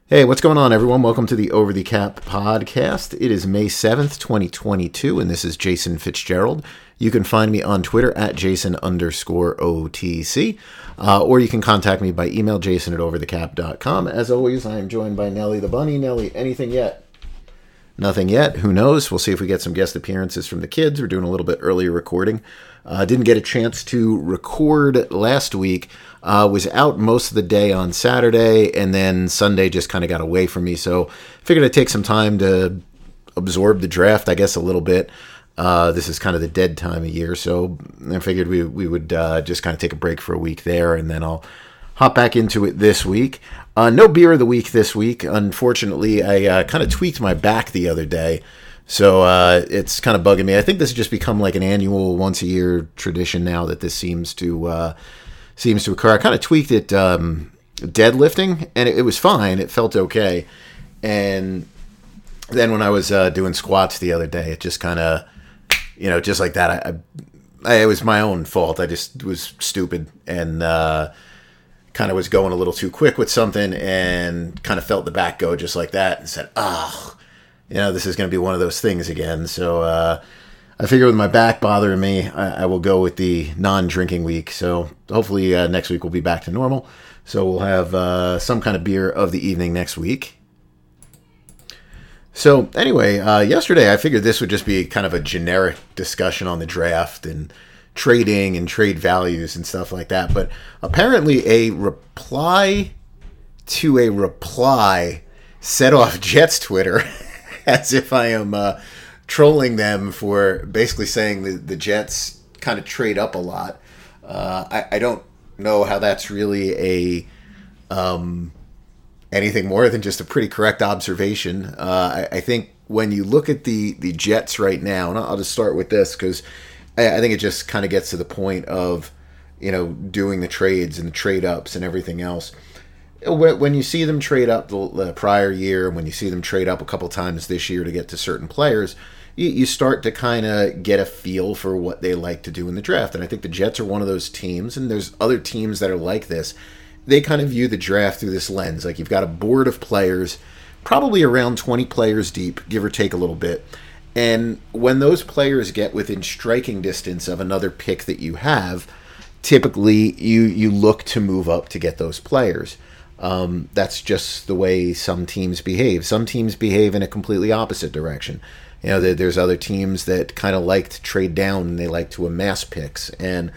Hey, what's going on, everyone? Welcome to the Over the Cap podcast. It is May 7th, 2022, and this is Jason Fitzgerald. You can find me on Twitter at Jason_OTC, or you can contact me by email, jason@overthecap.com. As always, I am joined by Nelly the Bunny. Nelly, anything yet? Nothing yet. Who knows? We'll see if we get some guest appearances from the kids. We're doing a little bit earlier recording. Didn't get a chance to record last week. Was out most of the day on Saturday, and then Sunday just kind of got away from me. So figured I'd take some time to absorb the draft, I guess, a little bit. This is kind of the dead time of year, so I figured we would just kind of take a break for a week there, and then I'll hop back into it this week. No beer of the week this week. Unfortunately, I kind of tweaked my back the other day, so it's kind of bugging me. I think this has just become like an annual, once-a-year tradition now that this seems to occur. I kind of tweaked it deadlifting, and it was fine. It felt okay. And then when I was doing squats the other day, it just kind of, just like that, it was my own fault. I just was stupid and kind of was going a little too quick with something and kind of felt the back go just like that and said, this is going to be one of those things again. So I figure with my back bothering me, I will go with the non-drinking week. So hopefully next week we'll be back to normal. So we'll have some kind of beer of the evening next week. So anyway, yesterday I figured this would just be kind of a generic discussion on the draft and trading and trade values and stuff like that. But apparently a reply to a reply set off Jets Twitter as if I am trolling them for basically saying the Jets kind of trade up a lot. I don't know how that's really anything more than just a pretty correct observation. I think when you look at the Jets right now, and I'll just start with this because I think it just kind of gets to the point of, doing the trades and the trade ups and everything else. When you see them trade up the prior year, and when you see them trade up a couple times this year to get to certain players, you start to kind of get a feel for what they like to do in the draft. And I think the Jets are one of those teams, and there's other teams that are like this. They kind of view the draft through this lens. Like, you've got a board of players, probably around 20 players deep, give or take a little bit. And when those players get within striking distance of another pick that you have, typically you look to move up to get those players. That's just the way some teams behave. Some teams behave in a completely opposite direction. There's other teams that kind of like to trade down and they like to amass picks, and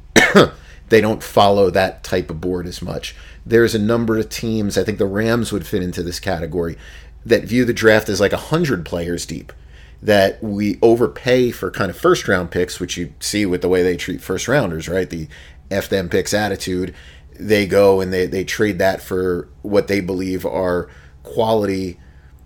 they don't follow that type of board as much. There's a number of teams, I think the Rams would fit into this category, that view the draft as like 100 players deep, that we overpay for kind of first round picks, which you see with the way they treat first rounders, right? The F them picks attitude. They go and they trade that for what they believe are quality.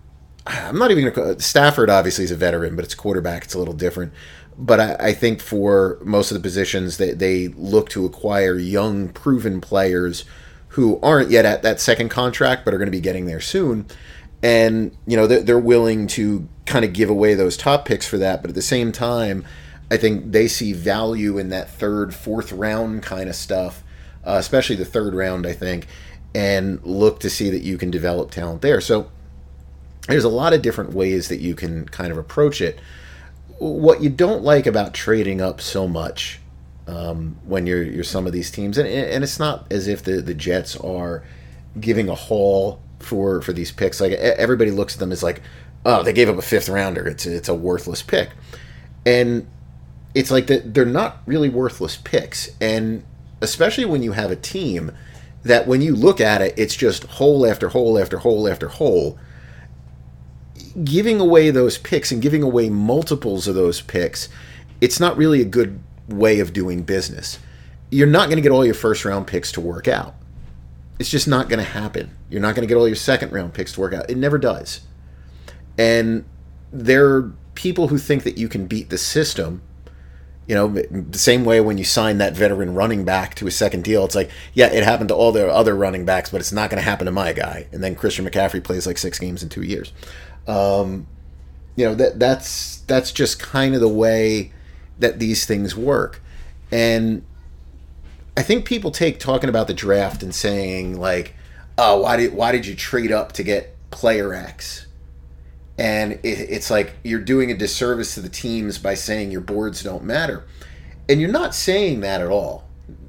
I'm not even going to call Stafford, obviously, is a veteran, but it's quarterback. It's a little different. But I think for most of the positions, they look to acquire young, proven players who aren't yet at that second contract, but are going to be getting there soon. And, they're willing to kind of give away those top picks for that. But at the same time, I think they see value in that third, fourth round kind of stuff, especially the third round, I think, and look to see that you can develop talent there. So there's a lot of different ways that you can kind of approach it. What you don't like about trading up so much when you're some of these teams, and it's not as if the Jets are giving a haul for these picks. Like, everybody looks at them as like, oh, they gave up a fifth rounder. It's a worthless pick. And it's like that they're not really worthless picks. And especially when you have a team that when you look at it, it's just hole after hole after hole after hole. Giving away those picks and giving away multiples of those picks, it's not really a good way of doing business. You're not going to get all your first round picks to work out. It's just not going to happen. You're not going to get all your second round picks to work out. It never does. And there are people who think that you can beat the system. The same way when you sign that veteran running back to a second deal, it's like, yeah, it happened to all the other running backs, but it's not going to happen to my guy. And then Christian McCaffrey plays like 6 games in 2 years. That's just kind of the way that these things work. And I think people take talking about the draft and saying, like, why did you trade up to get player X? And it's like you're doing a disservice to the teams by saying your boards don't matter, and you're not saying that at all.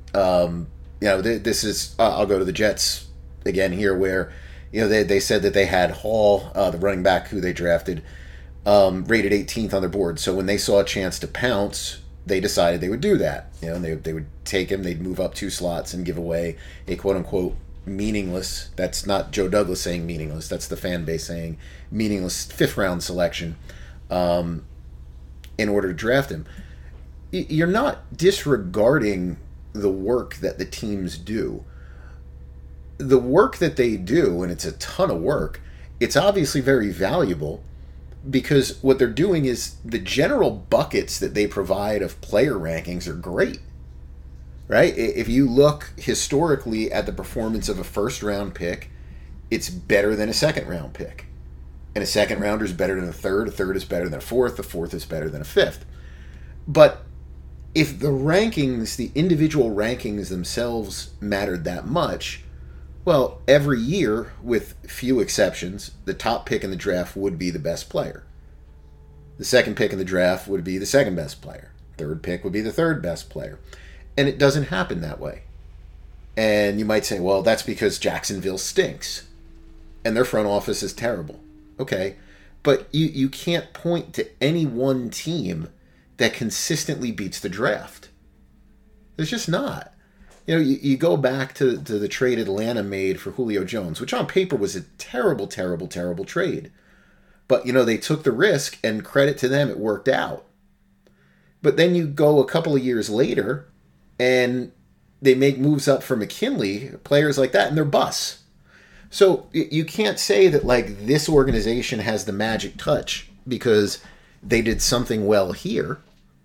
This is I'll go to the Jets again here, where they said that they had Hall, the running back who they drafted, rated 18th on their board. So when they saw a chance to pounce, they decided they would do that. And they would take him, they'd move up 2 slots and give away a quote unquote meaningless. That's not Joe Douglas saying meaningless. That's the fan base saying meaningless 5th round selection in order to draft him. You're not disregarding the work that the teams do. The work that they do, and it's a ton of work, it's obviously very valuable, because what they're doing is the general buckets that they provide of player rankings are great, right? If you look historically at the performance of a 1st round pick, it's better than a 2nd round pick. And a 2nd rounder is better than a 3rd, a 3rd is better than a 4th, a 4th is better than a 5th. But if the rankings, the individual rankings themselves mattered that much, well, every year, with few exceptions, the top pick in the draft would be the best player. The 2nd pick in the draft would be the 2nd best player. 3rd pick would be the 3rd best player. And it doesn't happen that way. And you might say, well, that's because Jacksonville stinks and their front office is terrible. Okay, but you can't point to any one team that consistently beats the draft. There's just not. You go back to the trade Atlanta made for Julio Jones, which on paper was a terrible, terrible, terrible trade. But, they took the risk, and credit to them, it worked out. But then you go a couple of years later, and they make moves up for McKinley, players like that, and they're busts. So you can't say that, like, this organization has the magic touch because they did something well here.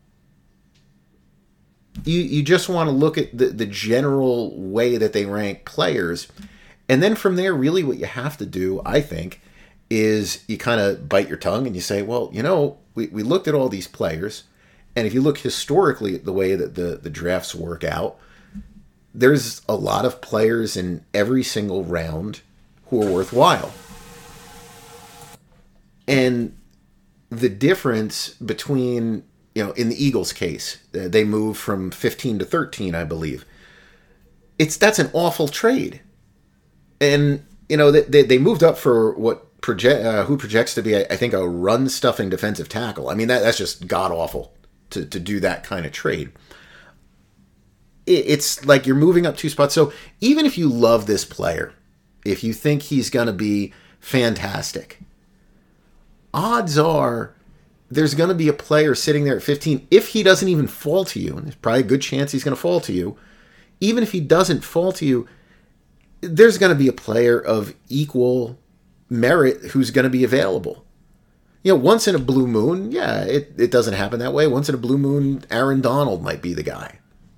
You just want to look at the general way that they rank players. And then from there, really what you have to do, I think, is you kind of bite your tongue and you say, well, we looked at all these players. And if you look historically at the way that the drafts work out, there's a lot of players in every single round who are worthwhile. And the difference between... in the Eagles' case, they moved from 15 to 13, I believe. That's an awful trade. And, they moved up for who projects to be, I think, a run-stuffing defensive tackle. I mean, that's just god-awful to do that kind of trade. It's like you're moving up 2 spots. So even if you love this player, if you think he's going to be fantastic, odds are there's going to be a player sitting there at 15, if he doesn't even fall to you, and there's probably a good chance he's going to fall to you. Even if he doesn't fall to you, there's going to be a player of equal merit who's going to be available. Once in a blue moon, yeah, it doesn't happen that way. Once in a blue moon, Aaron Donald might be the guy.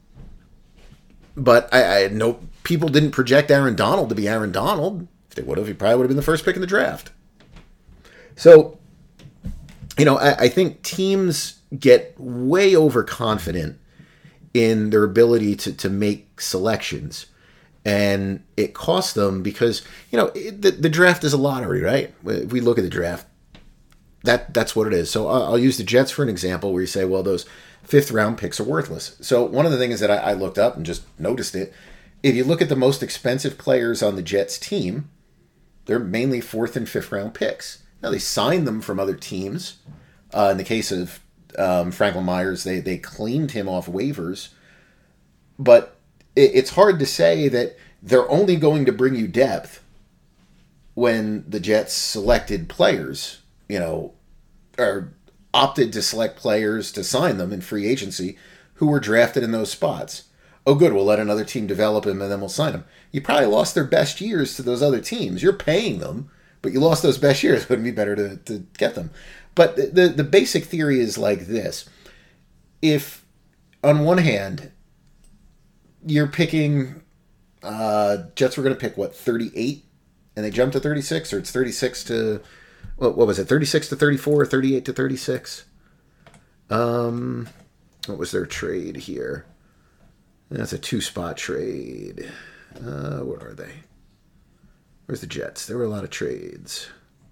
But I know people didn't project Aaron Donald to be Aaron Donald. If they would have, he probably would have been the first pick in the draft. So... I think teams get way overconfident in their ability to make selections. And it costs them because, the draft is a lottery, right? If we look at the draft, that's what it is. So I'll use the Jets for an example where you say, well, those 5th round picks are worthless. So one of the things that I looked up and just noticed it, if you look at the most expensive players on the Jets team, they're mainly 4th and 5th round picks. Now, they signed them from other teams. In the case of Franklin Myers, they claimed him off waivers. But it's hard to say that they're only going to bring you depth when the Jets selected players, or opted to select players to sign them in free agency who were drafted in those spots. Oh, good, we'll let another team develop him and then we'll sign him. You probably lost their best years to those other teams. You're paying them, but you lost those best years. Wouldn't it be better to get them? But the basic theory is like this. If, on one hand, you're picking... Jets were going to pick, 38? And they jumped to 36? Or it's 36 to... What was it? 36 to 34 or 38 to 36? What was their trade here? That's a 2-spot trade. Where are they? Where's the Jets? There were a lot of trades.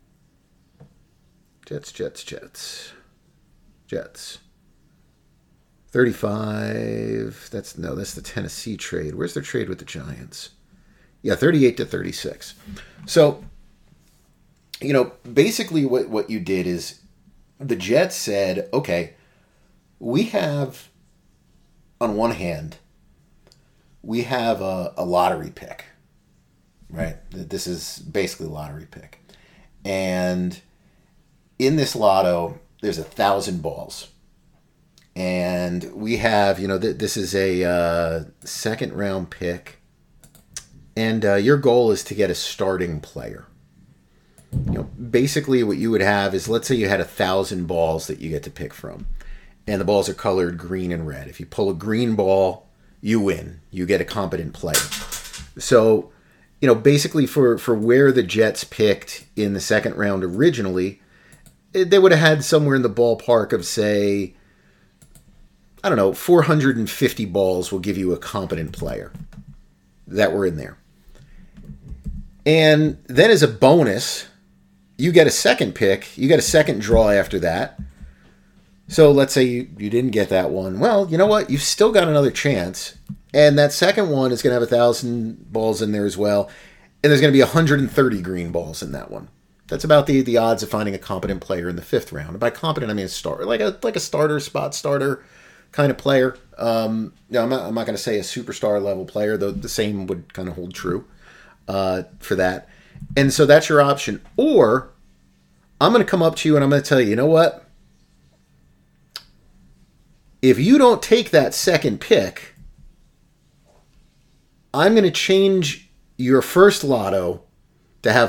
Jets. 35. That's the Tennessee trade. Where's their trade with the Giants? Yeah, 38-36. So, basically what you did is the Jets said, okay, we have, on one hand, we have a lottery pick, right? This is basically a lottery pick. And in this lotto, there's 1,000 balls. And we have, this is a second round pick. And your goal is to get a starting player. Basically what you would have is, let's say you had 1,000 balls that you get to pick from. And the balls are colored green and red. If you pull a green ball, you win. You get a competent player. So, basically for where the Jets picked in the second round originally, they would have had somewhere in the ballpark of, say, 450 balls will give you a competent player that were in there. And then as a bonus, you get a second pick. You get a second draw after that. So let's say you didn't get that one. Well, you know what? You've still got another chance. And that second one is going to have 1,000 balls in there as well. And there's going to be 130 green balls in that one. That's about the odds of finding a competent player in the fifth round. And by competent, I mean a starter, like a starter, spot starter kind of player. I'm not going to say a superstar level player, though the same would kind of hold true for that. And so that's your option. Or I'm going to come up to you and I'm going to tell you, you know what? If you don't take that second pick, I'm going to change your first lotto to have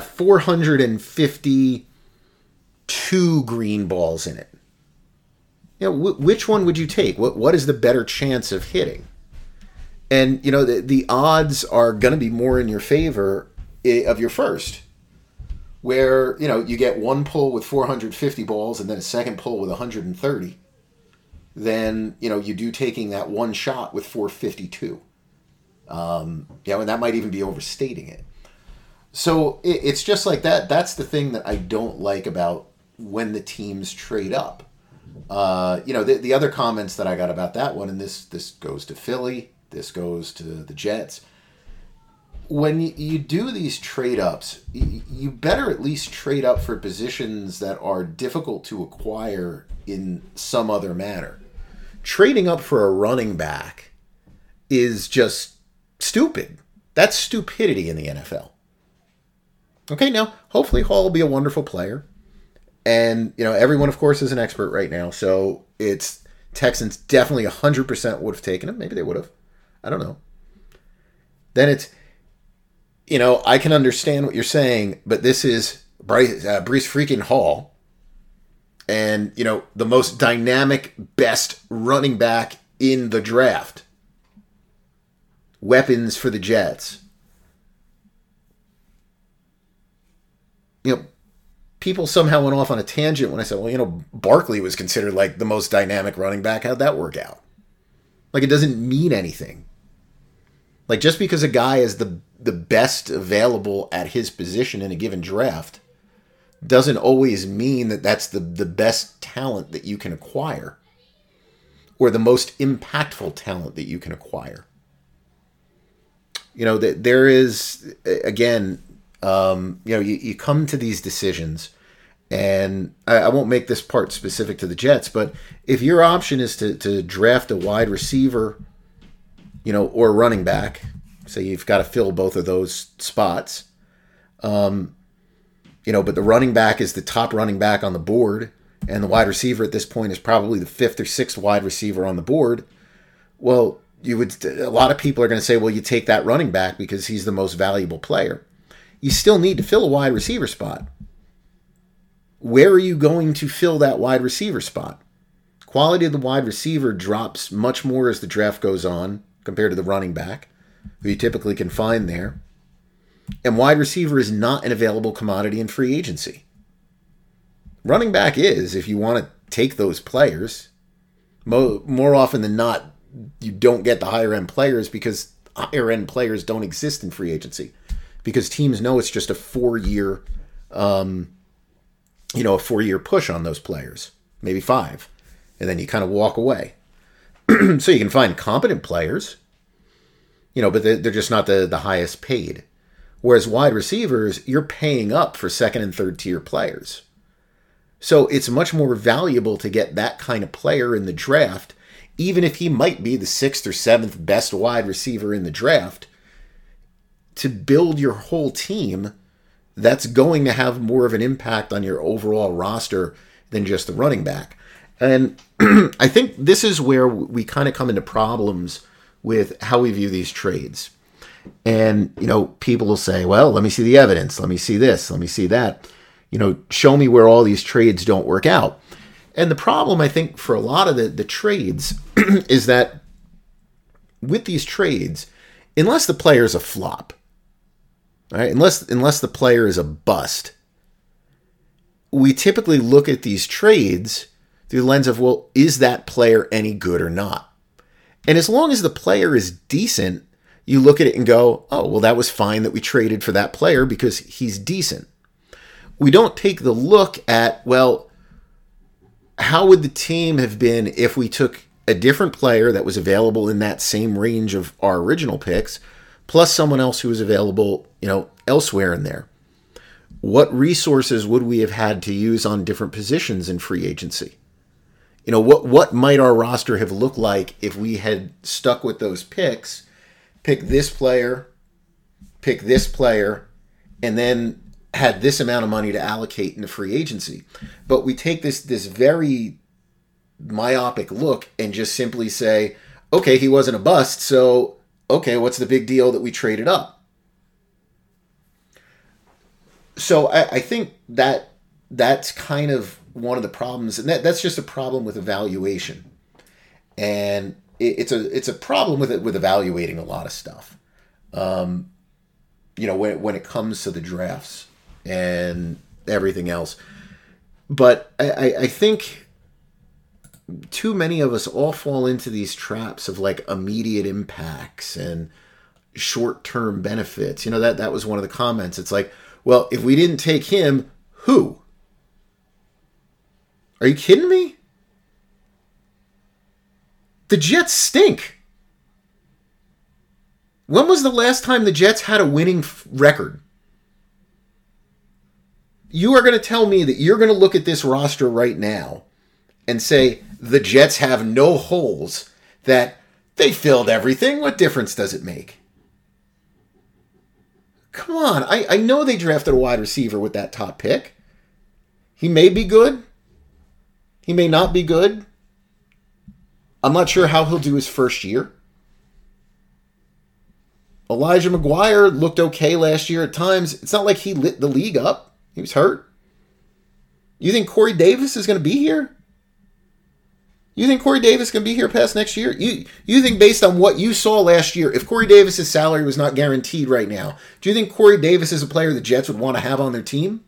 452 green balls in it. Which one would you take? What is the better chance of hitting? And, the odds are going to be more in your favor of your first. Where, you get one pull with 450 balls and then a second pull with 130. Then, you do taking that one shot with 452. And that might even be overstating it. So it's just like that. That's the thing that I don't like about when the teams trade up. The other comments that I got about that one, and this goes to Philly, this goes to the Jets. When you do these trade ups, you better at least trade up for positions that are difficult to acquire in some other manner. Trading up for a running back is just stupid. That's stupidity in the NFL. Okay, now, hopefully Hall will be a wonderful player. And, everyone, of course, is an expert right now. So it's Texans definitely 100% would have taken him. Maybe they would have. I don't know. Then it's, I can understand what you're saying, but this is Breece freaking Hall. And, the most dynamic, best running back in the draft. Weapons for the Jets. People somehow went off on a tangent when I said, well, Barkley was considered like the most dynamic running back. How'd that work out? Like, it doesn't mean anything. Like, just because a guy is the best available at his position in a given draft doesn't always mean that that's the best talent that you can acquire or the most impactful talent that you can acquire. That there is, again, you come to these decisions, and I won't make this part specific to the Jets, but if your option is to draft a wide receiver, or a running back, so you've got to fill both of those spots, but the running back is the top running back on the board, and the wide receiver at this point is probably the fifth or sixth wide receiver on the board. Well, a lot of people are going to say, well, you take that running back because he's the most valuable player. You still need to fill a wide receiver spot. Where are you going to fill that wide receiver spot? Quality of the wide receiver drops much more as the draft goes on compared to the running back, who you typically can find there. And wide receiver is not an available commodity in free agency. Running back is, if you want to take those players. More often than not, you don't get the higher end players because higher end players don't exist in free agency. because teams know it's just a 4-year, a 4-year push on those players, maybe 5, and then you kind of walk away. So you can find competent players, but they're just not the highest paid. Whereas wide receivers, you're paying up for second and third tier players. So it's much more valuable to get that kind of player in the draft, even if he might be the 6th or 7th best wide receiver in the draft, to build your whole team that's going to have more of an impact on your overall roster than just the running back. And I think this is where we kind of come into problems with how we view these trades. And, people will say, well, let me see the evidence. Let me see this. Let me see that. Show me where all these trades don't work out. And the problem, I think, for a lot of the trades is that with these trades, unless the player is a flop, right? Unless the player is a bust, we typically look at these trades through the lens of, well, is that player any good or not? And as long as the player is decent, you look at it and go, oh, well, that was fine that we traded for that player because he's decent. We don't take the look at, well, how would the team have been if we took a different player that was available in that same range of our original picks, plus someone else who was available, elsewhere in there? What resources would we have had to use on different positions in free agency? What might our roster have looked like if we had stuck with those picks, pick this player, and then had this amount of money to allocate into free agency? But we take this very myopic look and just simply say, okay, he wasn't a bust, so okay, what's the big deal that we traded up? So I think that's kind of one of the problems, and that's just a problem with evaluation. And it's a problem with evaluating a lot of stuff. When it comes to the drafts and everything else. But I think too many of us all fall into these traps of like immediate impacts and short-term benefits. That was one of the comments. It's like, well, if we didn't take him, who? Are you kidding me? The Jets stink. When was the last time the Jets had a winning record? You are going to tell me that you're going to look at this roster right now and say the Jets have no holes, that they filled everything. What difference does it make? Come on. I know they drafted a wide receiver with that top pick. He may be good. He may not be good. I'm not sure how he'll do his first year. Elijah McGuire looked okay last year at times. It's not like he lit the league up. He was hurt. You think Corey Davis is going to be here? You think Corey Davis can be here past next year? You think based on what you saw last year, if Corey Davis' salary was not guaranteed right now, do you think Corey Davis is a player the Jets would want to have on their team?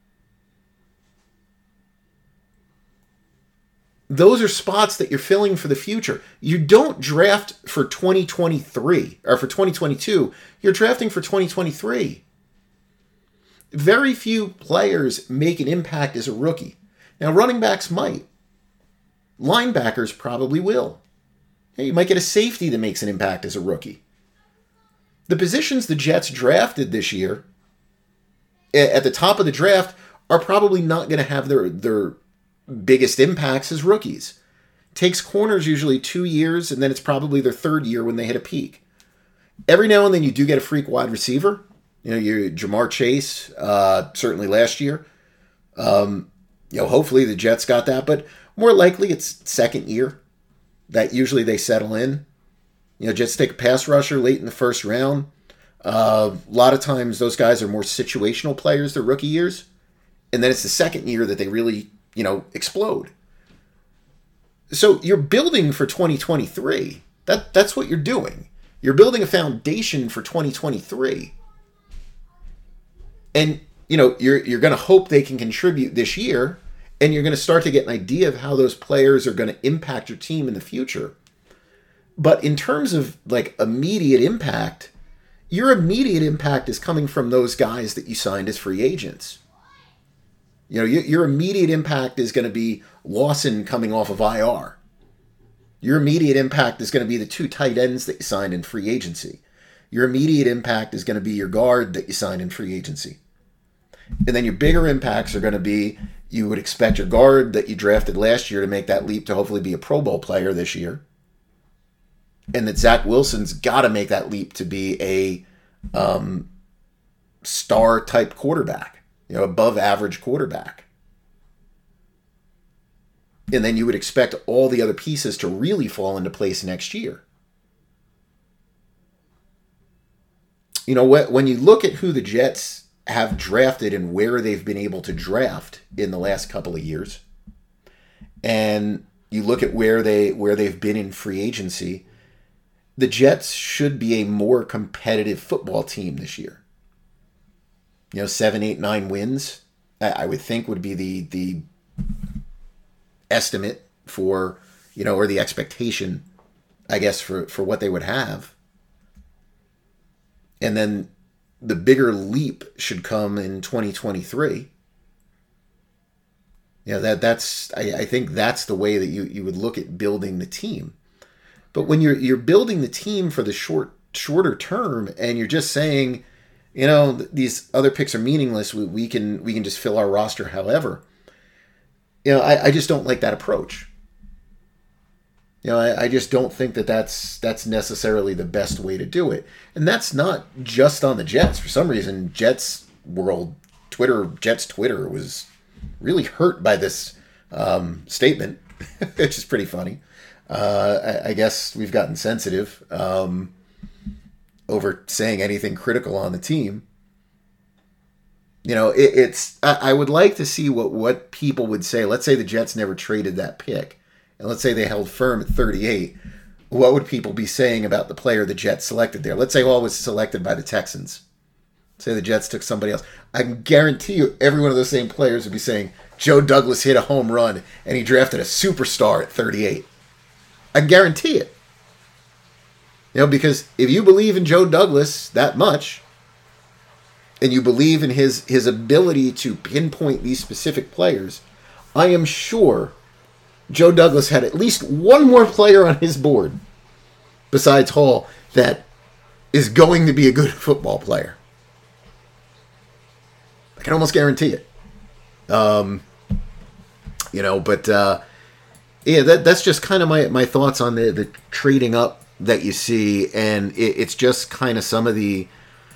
Those are spots that you're filling for the future. You don't draft for 2023 or for 2022. You're drafting for 2023. Very few players make an impact as a rookie. Now, running backs might. Linebackers probably will. You might get a safety that makes an impact as a rookie. The positions the Jets drafted this year, at the top of the draft, are probably not going to have their biggest impacts as rookies. Takes corners usually 2 years, and then it's probably their third year when they hit a peak. Every now and then you do get a freak wide receiver. You're Jamar Chase, certainly last year. Hopefully the Jets got that, but more likely it's second year that usually they settle in. Jets take a pass rusher late in the first round. A lot of times those guys are more situational players their rookie years, and then it's the second year that they really explode. So you're building for 2023. That's what you're doing. You're building a foundation for 2023. And, you're going to hope they can contribute this year, and you're going to start to get an idea of how those players are going to impact your team in the future. But in terms of, immediate impact, your immediate impact is coming from those guys that you signed as free agents. You know, your immediate impact is going to be Lawson coming off of IR. Your immediate impact is going to be the 2 tight ends that you signed in free agency. Your immediate impact is going to be your guard that you signed in free agency. And then your bigger impacts are going to be, you would expect your guard that you drafted last year to make that leap to hopefully be a Pro Bowl player this year. And that Zach Wilson's got to make that leap to be a star-type quarterback, you know, above-average quarterback. And then you would expect all the other pieces to really fall into place next year. You know, when you look at who the Jets have drafted and where they've been able to draft in the last couple of years, and you look at where they've been in free agency, the Jets should be a more competitive football team this year. You know, 7, 8, 9 wins, I would think would be the estimate for, you know, or the expectation, I guess, for what they would have. And then the bigger leap should come in 2023. You know, I think that's the way that you would look at building the team. But when you're building the team for the shorter term, and you're just saying, you know, these other picks are meaningless, we can just fill our roster however. You know, I just don't like that approach. You know, I just don't think that's necessarily the best way to do it. And that's not just on the Jets. For some reason, Jets Twitter was really hurt by this statement, which is pretty funny. I guess we've gotten sensitive over saying anything critical on the team. You know, I would like to see what people would say. Let's say the Jets never traded that pick, and let's say they held firm at 38. What would people be saying about the player the Jets selected there? Let's say Hall was selected by the Texans. Say the Jets took somebody else. I can guarantee you every one of those same players would be saying, Joe Douglas hit a home run, and he drafted a superstar at 38. I guarantee it. You know, because if you believe in Joe Douglas that much, and you believe in his ability to pinpoint these specific players, I am sure Joe Douglas had at least one more player on his board besides Hall that is going to be a good football player. I can almost guarantee it. You know, but yeah, that's just kind of my thoughts on the trading up that you see, and it's just kind of some of the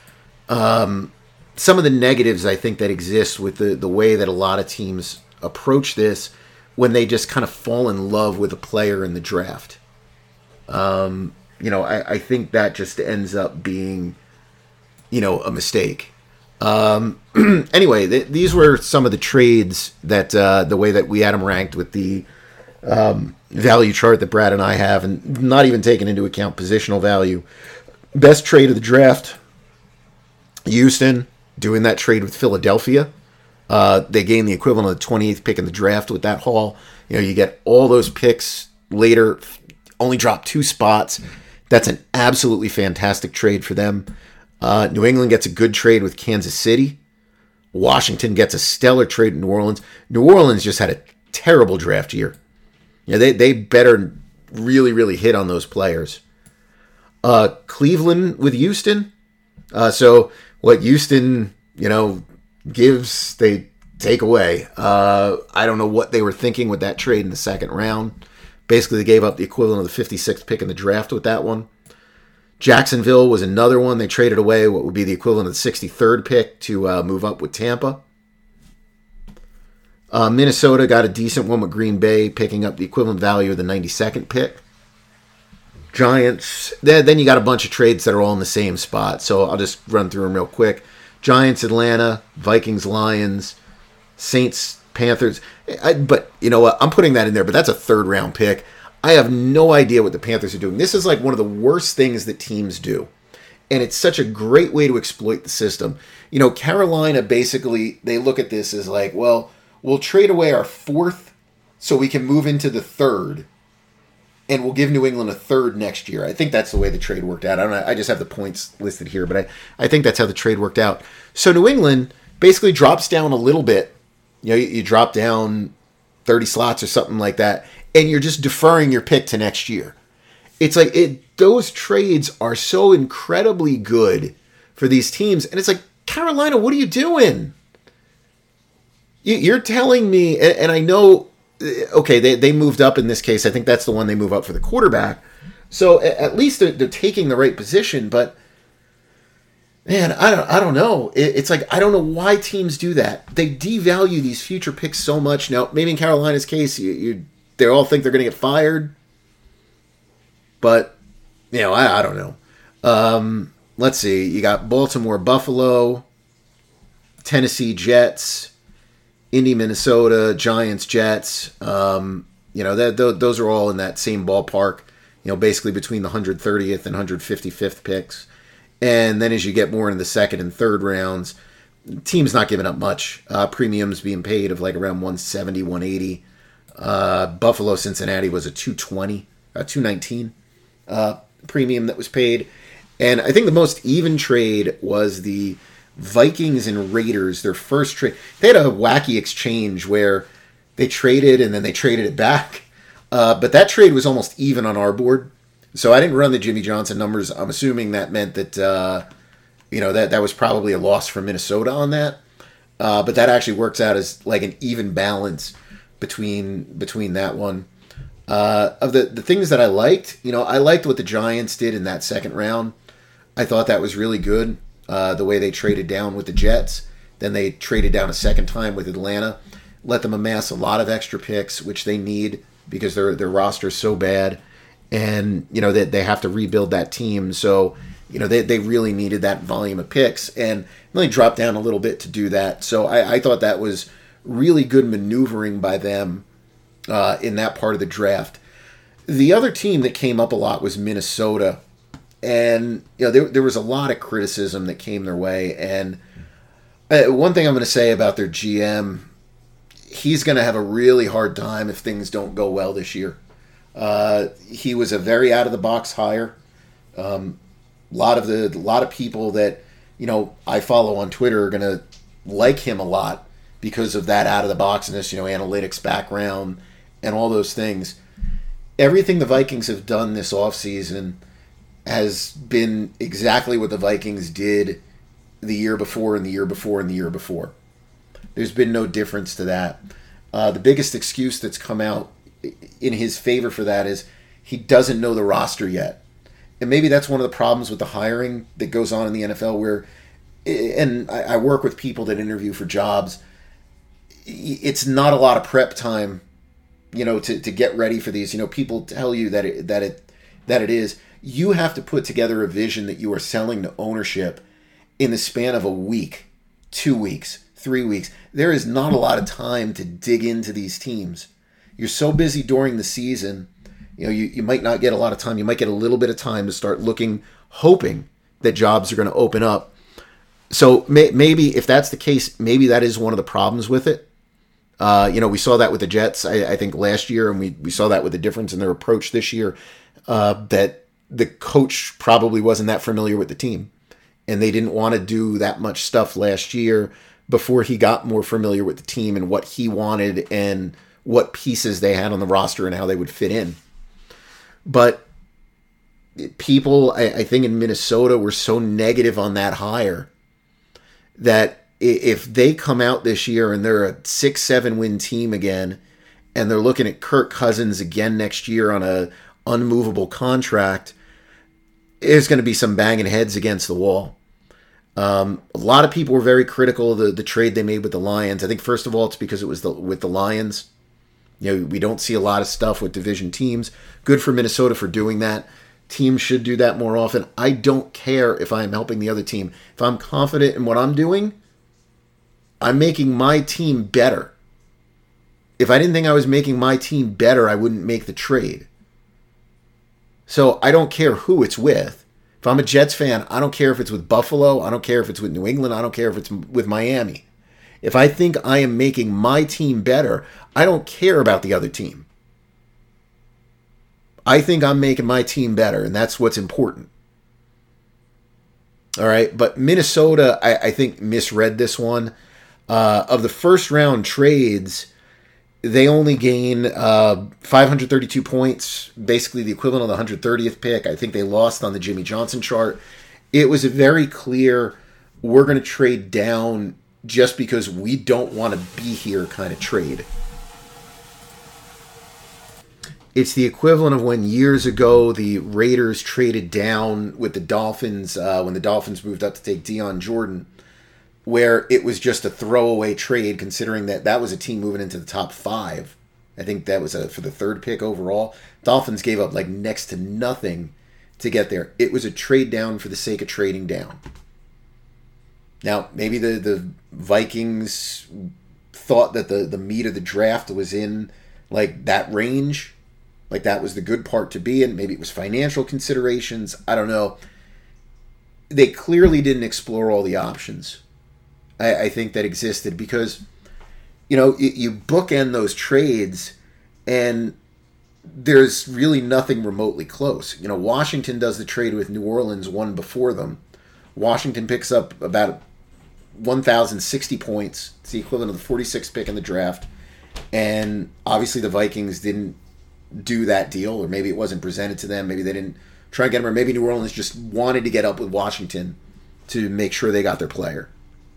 negatives I think that exist with the way that a lot of teams approach this when they just kind of fall in love with a player in the draft. You know, I think that just ends up being, you know, a mistake. Anyway, these were some of the trades that the way that we had them ranked with the value chart that Brad and I have, and not even taking into account positional value. Best trade of the draft, Houston, doing that trade with Philadelphia. They gained the equivalent of the 28th pick in the draft with that haul. You know, you get all those picks later, only drop 2 spots. That's an absolutely fantastic trade for them. New England gets a good trade with Kansas City. Washington gets a stellar trade in New Orleans. New Orleans just had a terrible draft year. You know, they better really, really hit on those players. Cleveland with Houston. So what Houston, you know, gives, they take away. I don't know what they were thinking with that trade in the second round. Basically, they gave up the equivalent of the 56th pick in the draft with that one. Jacksonville was another one. They traded away what would be the equivalent of the 63rd pick to move up with Tampa. Minnesota got a decent one with Green Bay, picking up the equivalent value of the 92nd pick. Giants, then you got a bunch of trades that are all in the same spot, so I'll just run through them real quick. Giants, Atlanta, Vikings, Lions, Saints, Panthers. But you know what? I'm putting that in there, but that's a third-round pick. I have no idea what the Panthers are doing. This is like one of the worst things that teams do. And it's such a great way to exploit the system. You know, Carolina basically, they look at this as like, well, we'll trade away our 4th so we can move into the 3rd. and we'll give New England a third next year. I think that's the way the trade worked out. I don't know. I just have the points listed here, but I think that's how the trade worked out. So New England basically drops down a little bit. You drop down 30 slots or something like that, and you're just deferring your pick to next year. It's like those trades are so incredibly good for these teams, and it's like, Carolina, what are you doing? You're telling me, and I know, okay, they moved up in this case. I think that's the one they move up for the quarterback. So at least they're taking the right position. But man, I don't know. It's like, I don't know why teams do that. They devalue these future picks so much. Now, maybe in Carolina's case, they all think they're going to get fired. But I don't know. Let's see. You got Baltimore, Buffalo, Tennessee, Jets, Indy, Minnesota, Giants, Jets. Those are all in that same ballpark. Basically between the 130th and 155th picks. And then as you get more into the second and third rounds, teams not giving up much. Premiums being paid of like around 170, 180. Buffalo, Cincinnati was a 220, 219 premium that was paid. And I think the most even trade was the Vikings and Raiders, their first trade. They had a wacky exchange where they traded and then they traded it back. But that trade was almost even on our board. So I didn't run the Jimmy Johnson numbers. I'm assuming that meant that, that was probably a loss for Minnesota on that. But that actually works out as like an even balance between that one. Of the things that I liked, I liked what the Giants did in that second round. I thought that was really good, the way they traded down with the Jets. Then they traded down a second time with Atlanta. Let them amass a lot of extra picks, which they need because their roster is so bad. And, that they have to rebuild that team. So, they really needed that volume of picks. And really dropped down a little bit to do that. So I thought that was really good maneuvering by them in that part of the draft. The other team that came up a lot was Minnesota. And, there was a lot of criticism that came their way. And one thing I'm going to say about their GM, he's going to have a really hard time if things don't go well this year. He was a very out-of-the-box hire. A lot of people that, I follow on Twitter are going to like him a lot because of that out-of-the-boxness, analytics background and all those things. Everything the Vikings have done this offseason has been exactly what the Vikings did the year before and the year before and the year before. There's been no difference to that. The biggest excuse that's come out in his favor for that is he doesn't know the roster yet. And maybe that's one of the problems with the hiring that goes on in the NFL where, and I work with people that interview for jobs, it's not a lot of prep time, to get ready for these. People tell you that it is. You have to put together a vision that you are selling to ownership in the span of a week, 2 weeks, 3 weeks. There is not a lot of time to dig into these teams. You're so busy during the season, you might not get a lot of time. You might get a little bit of time to start looking, hoping that jobs are going to open up. So maybe if that's the case, maybe that is one of the problems with it. We saw that with the Jets, I think last year, and we saw that with the difference in their approach this year, that the coach probably wasn't that familiar with the team. And they didn't want to do that much stuff last year before he got more familiar with the team and what he wanted and what pieces they had on the roster and how they would fit in. But people, I think in Minnesota, were so negative on that hire that if they come out this year and they're a 6-7 win team again, and they're looking at Kirk Cousins again next year on a unmovable contract, there's going to be some banging heads against the wall. A lot of people were very critical of the trade they made with the Lions. I think, first of all, it's because it was with the Lions. We don't see a lot of stuff with division teams. Good for Minnesota for doing that. Teams should do that more often. I don't care if I'm helping the other team. If I'm confident in what I'm doing, I'm making my team better. If I didn't think I was making my team better, I wouldn't make the trade. So I don't care who it's with. If I'm a Jets fan, I don't care if it's with Buffalo. I don't care if it's with New England. I don't care if it's with Miami. If I think I am making my team better, I don't care about the other team. I think I'm making my team better, and that's what's important. All right, but Minnesota, I think, misread this one. Of the first round trades, they only gain 532 points, basically the equivalent of the 130th pick. I think they lost on the Jimmy Johnson chart. It was a very clear, we're going to trade down just because we don't want to be here kind of trade. It's the equivalent of when years ago the Raiders traded down with the Dolphins when the Dolphins moved up to take Deion Jordan, where it was just a throwaway trade considering that that was a team moving into the top 5. I think that was for the 3rd pick overall. Dolphins gave up like next to nothing to get there. It was a trade down for the sake of trading down. Now, maybe the Vikings thought that the meat of the draft was in like that range. Like that was the good part to be in. Maybe it was financial considerations. I don't know. They clearly didn't explore all the options I think that existed because, you bookend those trades and there's really nothing remotely close. Washington does the trade with New Orleans one before them. Washington picks up about 1,060 points. It's the equivalent of the 46th pick in the draft. And obviously the Vikings didn't do that deal, or maybe it wasn't presented to them. Maybe they didn't try and get him, or maybe New Orleans just wanted to get up with Washington to make sure they got their player.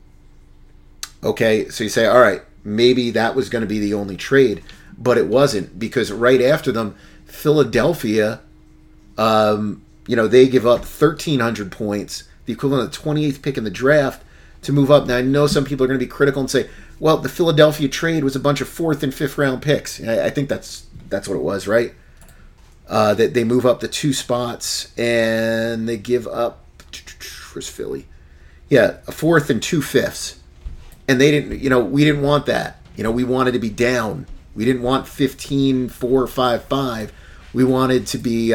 Okay, so you say, all right, maybe that was going to be the only trade, but it wasn't, because right after them, Philadelphia, they give up 1,300 points, the equivalent of the 28th pick in the draft, to move up. Now, I know some people are going to be critical and say, well, the Philadelphia trade was a bunch of 4th and 5th round picks. I think that's what it was, right? That they move up the 2 spots and they give up. Where's Philly? Yeah, a 4th and 2 5ths, and they didn't. We didn't want that. We wanted to be down. We didn't want 15, 4, 5, 5. We wanted to be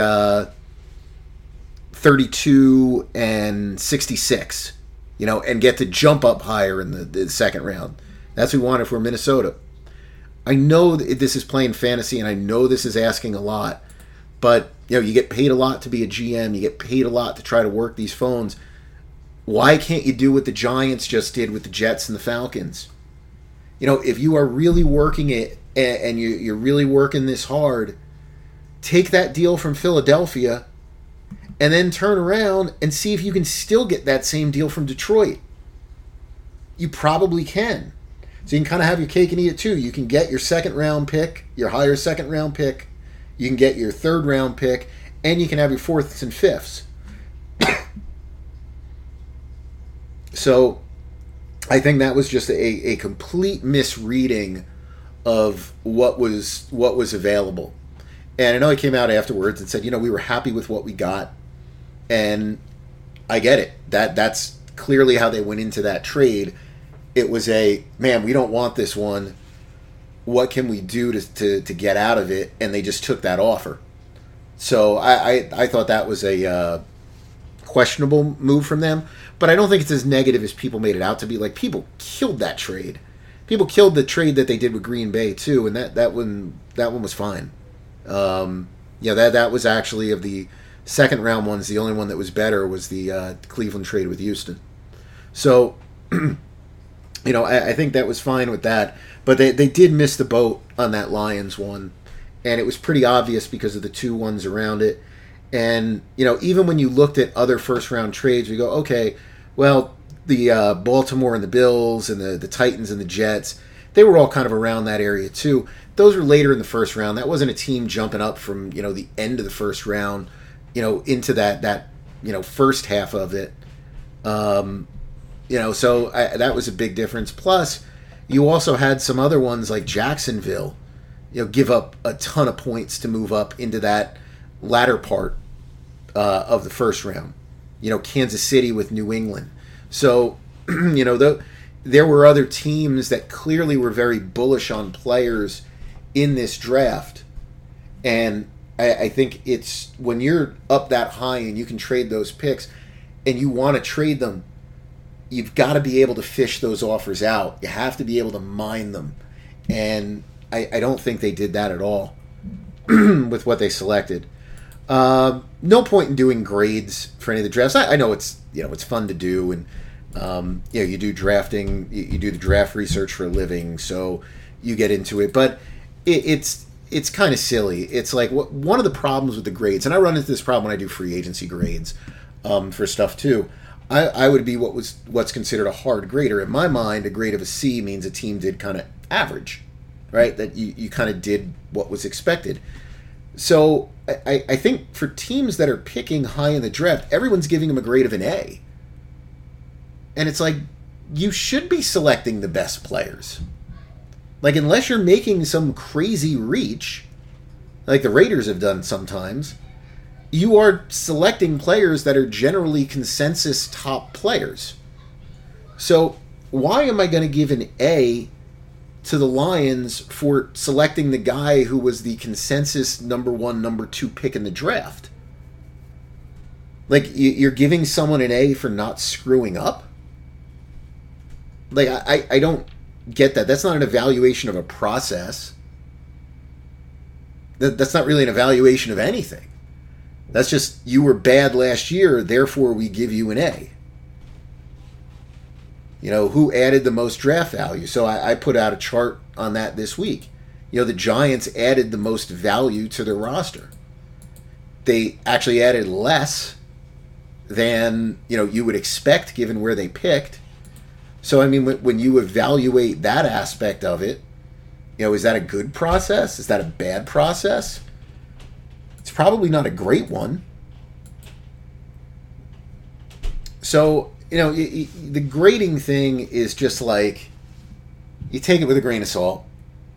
32 and 66. And get to jump up higher in the second round. That's what we wanted for Minnesota. I know this is playing fantasy, and I know this is asking a lot, but you get paid a lot to be a GM. You get paid a lot to try to work these phones. Why can't you do what the Giants just did with the Jets and the Falcons? If you are really working it and you're really working this hard, take that deal from Philadelphia and then turn around and see if you can still get that same deal from Detroit. You probably can. So you can kind of have your cake and eat it too. You can get your 2nd round pick, your higher 2nd round pick. You can get your 3rd round pick, and you can have your 4ths and 5ths. So I think that was just a complete misreading of what was available. And I know he came out afterwards and said, we were happy with what we got. And I get it. That's clearly how they went into that trade. It was man, we don't want this one. What can we do to get out of it? And they just took that offer. So I thought that was a questionable move from them. But I don't think it's as negative as people made it out to be. Like, people killed that trade. People killed the trade that they did with Green Bay too, and that one was fine. That was actually, of the 2nd round ones, the only one that was better was the Cleveland trade with Houston. So, I think that was fine with that. But they did miss the boat on that Lions one, and it was pretty obvious because of the 2 ones around it. And, even when you looked at other first-round trades, we go, okay, well, the Baltimore and the Bills and the Titans and the Jets, they were all kind of around that area too. Those were later in the first round. That wasn't a team jumping up from, the end of the first round, into that first half of it. So that was a big difference. Plus, you also had some other ones like Jacksonville, give up a ton of points to move up into that latter part of the first round. Kansas City with New England. So, there were other teams that clearly were very bullish on players in this draft. And I think it's when you're up that high and you can trade those picks and you want to trade them, you've got to be able to fish those offers out. You have to be able to mine them. And I don't think they did that at all with what they selected. No point in doing grades for any of the drafts. I know it's fun to do, and you do drafting, you do the draft research for a living, so you get into it. But it's kind of silly. It's like one of the problems with the grades, and I run into this problem when I do free agency grades for stuff too. I would be what's considered a hard grader. In my mind, a grade of a C means a team did kind of average, right? That you kind of did what was expected. So I think for teams that are picking high in the draft, everyone's giving them a grade of an A. And it's like, you should be selecting the best players. Like, unless you're making some crazy reach, like the Raiders have done sometimes, you are selecting players that are generally consensus top players. So why am I going to give an A to the Lions for selecting the guy who was the consensus number 1, number 2 pick in the draft? Like, you're giving someone an A for not screwing up? Like, I don't get that. That's not an evaluation of a process. That's not really an evaluation of anything. That's just, you were bad last year, therefore we give you an A. Who added the most draft value? So I put out a chart on that this week. The Giants added the most value to their roster. They actually added less than, you would expect given where they picked. So, I mean, when you evaluate that aspect of it, is that a good process? Is that a bad process? It's probably not a great one. So, the grading thing is just like, you take it with a grain of salt.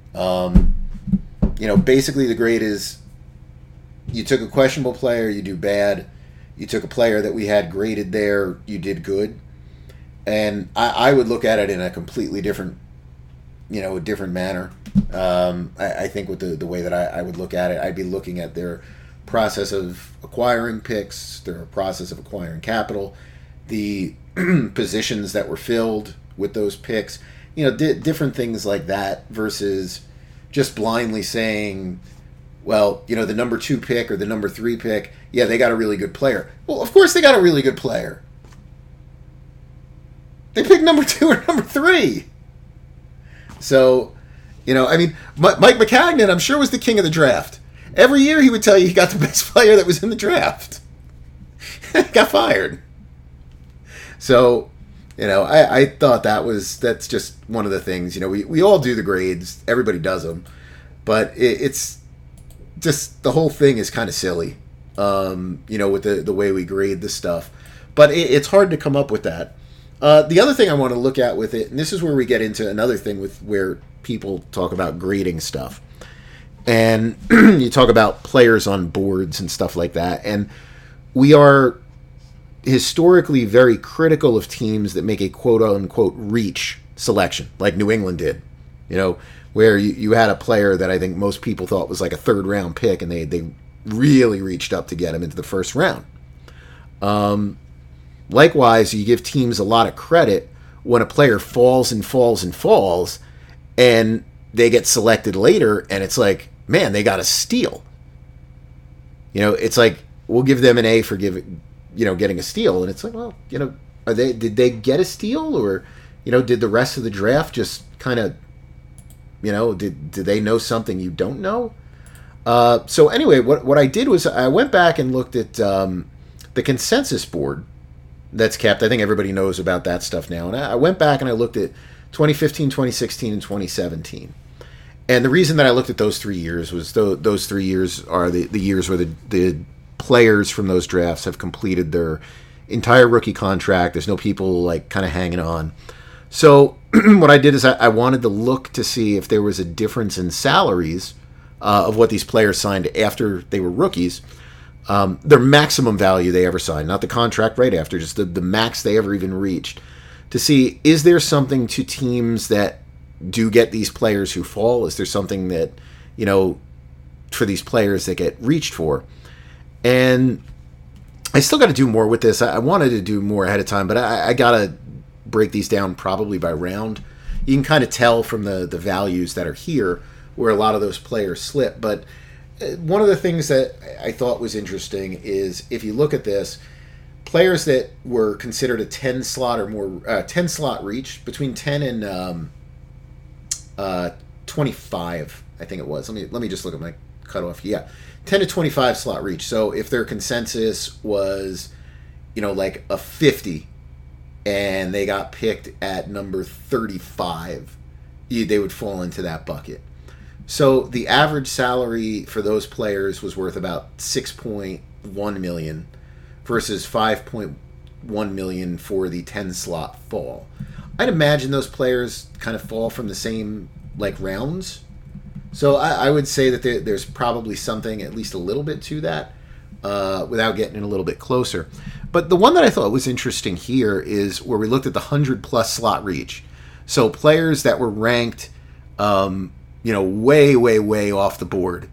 Basically the grade is, you took a questionable player, you do bad. You took a player that we had graded there, you did good. And I would look at it in a completely different, a different manner. I think with the way that I would look at it, I'd be looking at their process of acquiring picks, their process of acquiring capital, the positions that were filled with those picks, different things like that versus just blindly saying, well, the number 2 pick or the number 3 pick, yeah, they got a really good player. Well, of course they got a really good player. They picked number 2 or number 3. So, Mike Maccagnan, I'm sure, was the king of the draft. Every year he would tell you he got the best player that was in the draft. Got fired. So, I thought that's just one of the things. We all do the grades. Everybody does them. But it's just, the whole thing is kind of silly, with the way we grade this stuff. But it's hard to come up with that. The other thing I want to look at with it, and this is where we get into another thing with where people talk about grading stuff. And you talk about players on boards and stuff like that. And we are historically very critical of teams that make a quote-unquote reach selection, like New England did. Where you had a player that I think most people thought was like a third-round pick, and they really reached up to get him into the first round. Likewise, you give teams a lot of credit when a player falls and falls and falls, and they get selected later, and it's like, man, they got a steal. It's like, we'll give them an A for getting a steal, and it's like, well, did they get a steal, or did the rest of the draft just kind of, did they know something you don't know? So anyway, what I did was I went back and looked at the consensus board that's kept. I think everybody knows about that stuff now. And I went back and I looked at 2015, 2016, and 2017. And the reason that I looked at those 3 years was those 3 years are the years where the players from those drafts have completed their entire rookie contract. There's no people like kind of hanging on. So what I did is I wanted to look to see if there was a difference in salaries of what these players signed after they were rookies. Their maximum value they ever signed, not the contract right after, just the max they ever even reached, to see, is there something to teams that do get these players who fall? Is there something that, for these players that get reached for? And I still got to do more with this. I wanted to do more ahead of time, but I got to break these down probably by round. You can kind of tell from the values that are here where a lot of those players slip. But one of the things that I thought was interesting is if you look at this, players that were considered a 10 slot or more 10 slot reach between 10 and 25, I think it was. Let me just look at my cutoff. Yeah, 10 to 25 slot reach. So if their consensus was, like a 50, and they got picked at number 35, they would fall into that bucket. So the average salary for those players was worth about $6.1 million versus $5.1 million for the 10 slot fall. I'd imagine those players kind of fall from the same rounds. So I would say that there's probably something at least a little bit to that without getting in a little bit closer. But the one that I thought was interesting here is where we looked at the 100-plus slot reach. So players that were ranked, way, way, way off the board.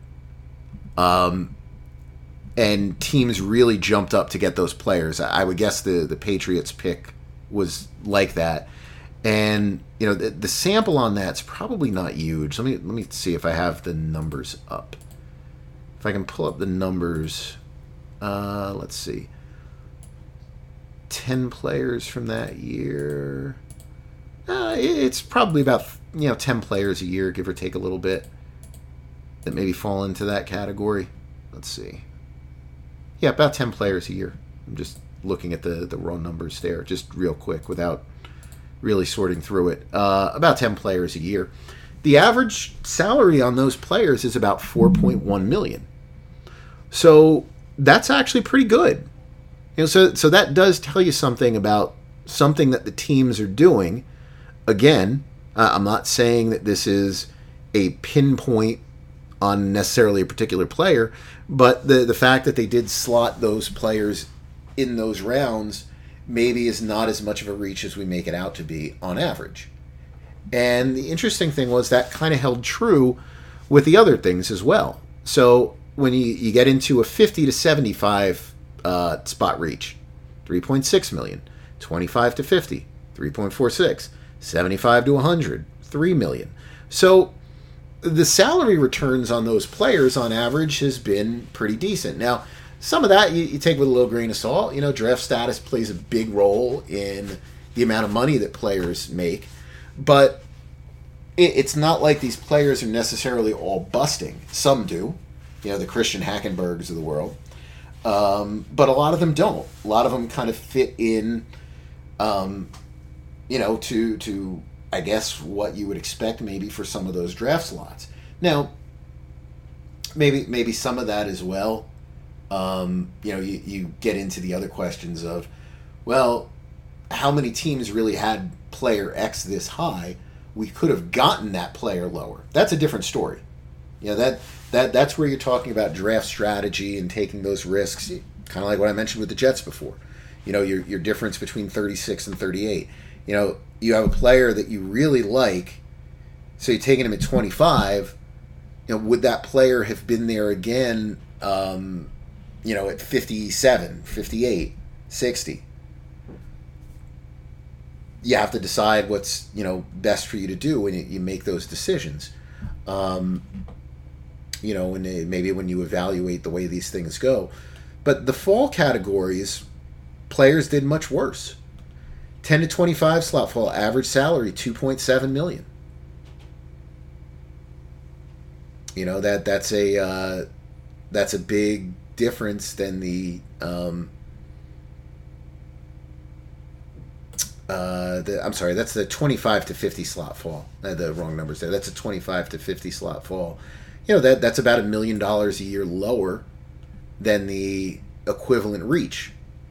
And teams really jumped up to get those players. I would guess the Patriots pick was like that. And, the sample on that's probably not huge. Let me see if I have the numbers up. If I can pull up the numbers, let's see. 10 players from that year. It's probably about 10 players a year, give or take a little bit, that maybe fall into that category. Let's see. Yeah, about 10 players a year. I'm just looking at the raw numbers there, just real quick, without really sorting through it. About 10 players a year. The average salary on those players is about $4.1 million. So that's actually pretty good. So that does tell you something about something that the teams are doing. Again, I'm not saying that this is a pinpoint on necessarily a particular player, but the fact that they did slot those players in those rounds maybe is not as much of a reach as we make it out to be on average. And the interesting thing was that kind of held true with the other things as well. So when you get into a 50 to 75 spot reach, 3.6 million, 25 to 50, 3.46, 75 to 100, 3 million. So the salary returns on those players on average has been pretty decent. Now, some of that you take with a little grain of salt. Draft status plays a big role in the amount of money that players make, but it's not like these players are necessarily all busting. Some do, the Christian Hackenbergs of the world. But a lot of them don't. A lot of them kind of fit in, to I guess what you would expect maybe for some of those draft slots. Now, maybe some of that as well. You get into the other questions of, well, how many teams really had player X this high? We could have gotten that player lower. That's a different story. That's where you're talking about draft strategy and taking those risks, kind of like what I mentioned with the Jets before. Your difference between 36 and 38. You have a player that you really like, so you're taking him at 25. Would that player have been there again, at 57, 58, 60? You have to decide what's, best for you to do when you make those decisions. And maybe when you evaluate the way these things go. But the fall categories, players did much worse. 10 to 25 slot fall, average salary $2.7 million. That's a big difference than the that's the 25 to 50 slot fall. I had the wrong numbers there. That's a 25 to 50 slot fall. That's about $1 million a year lower than the equivalent reach.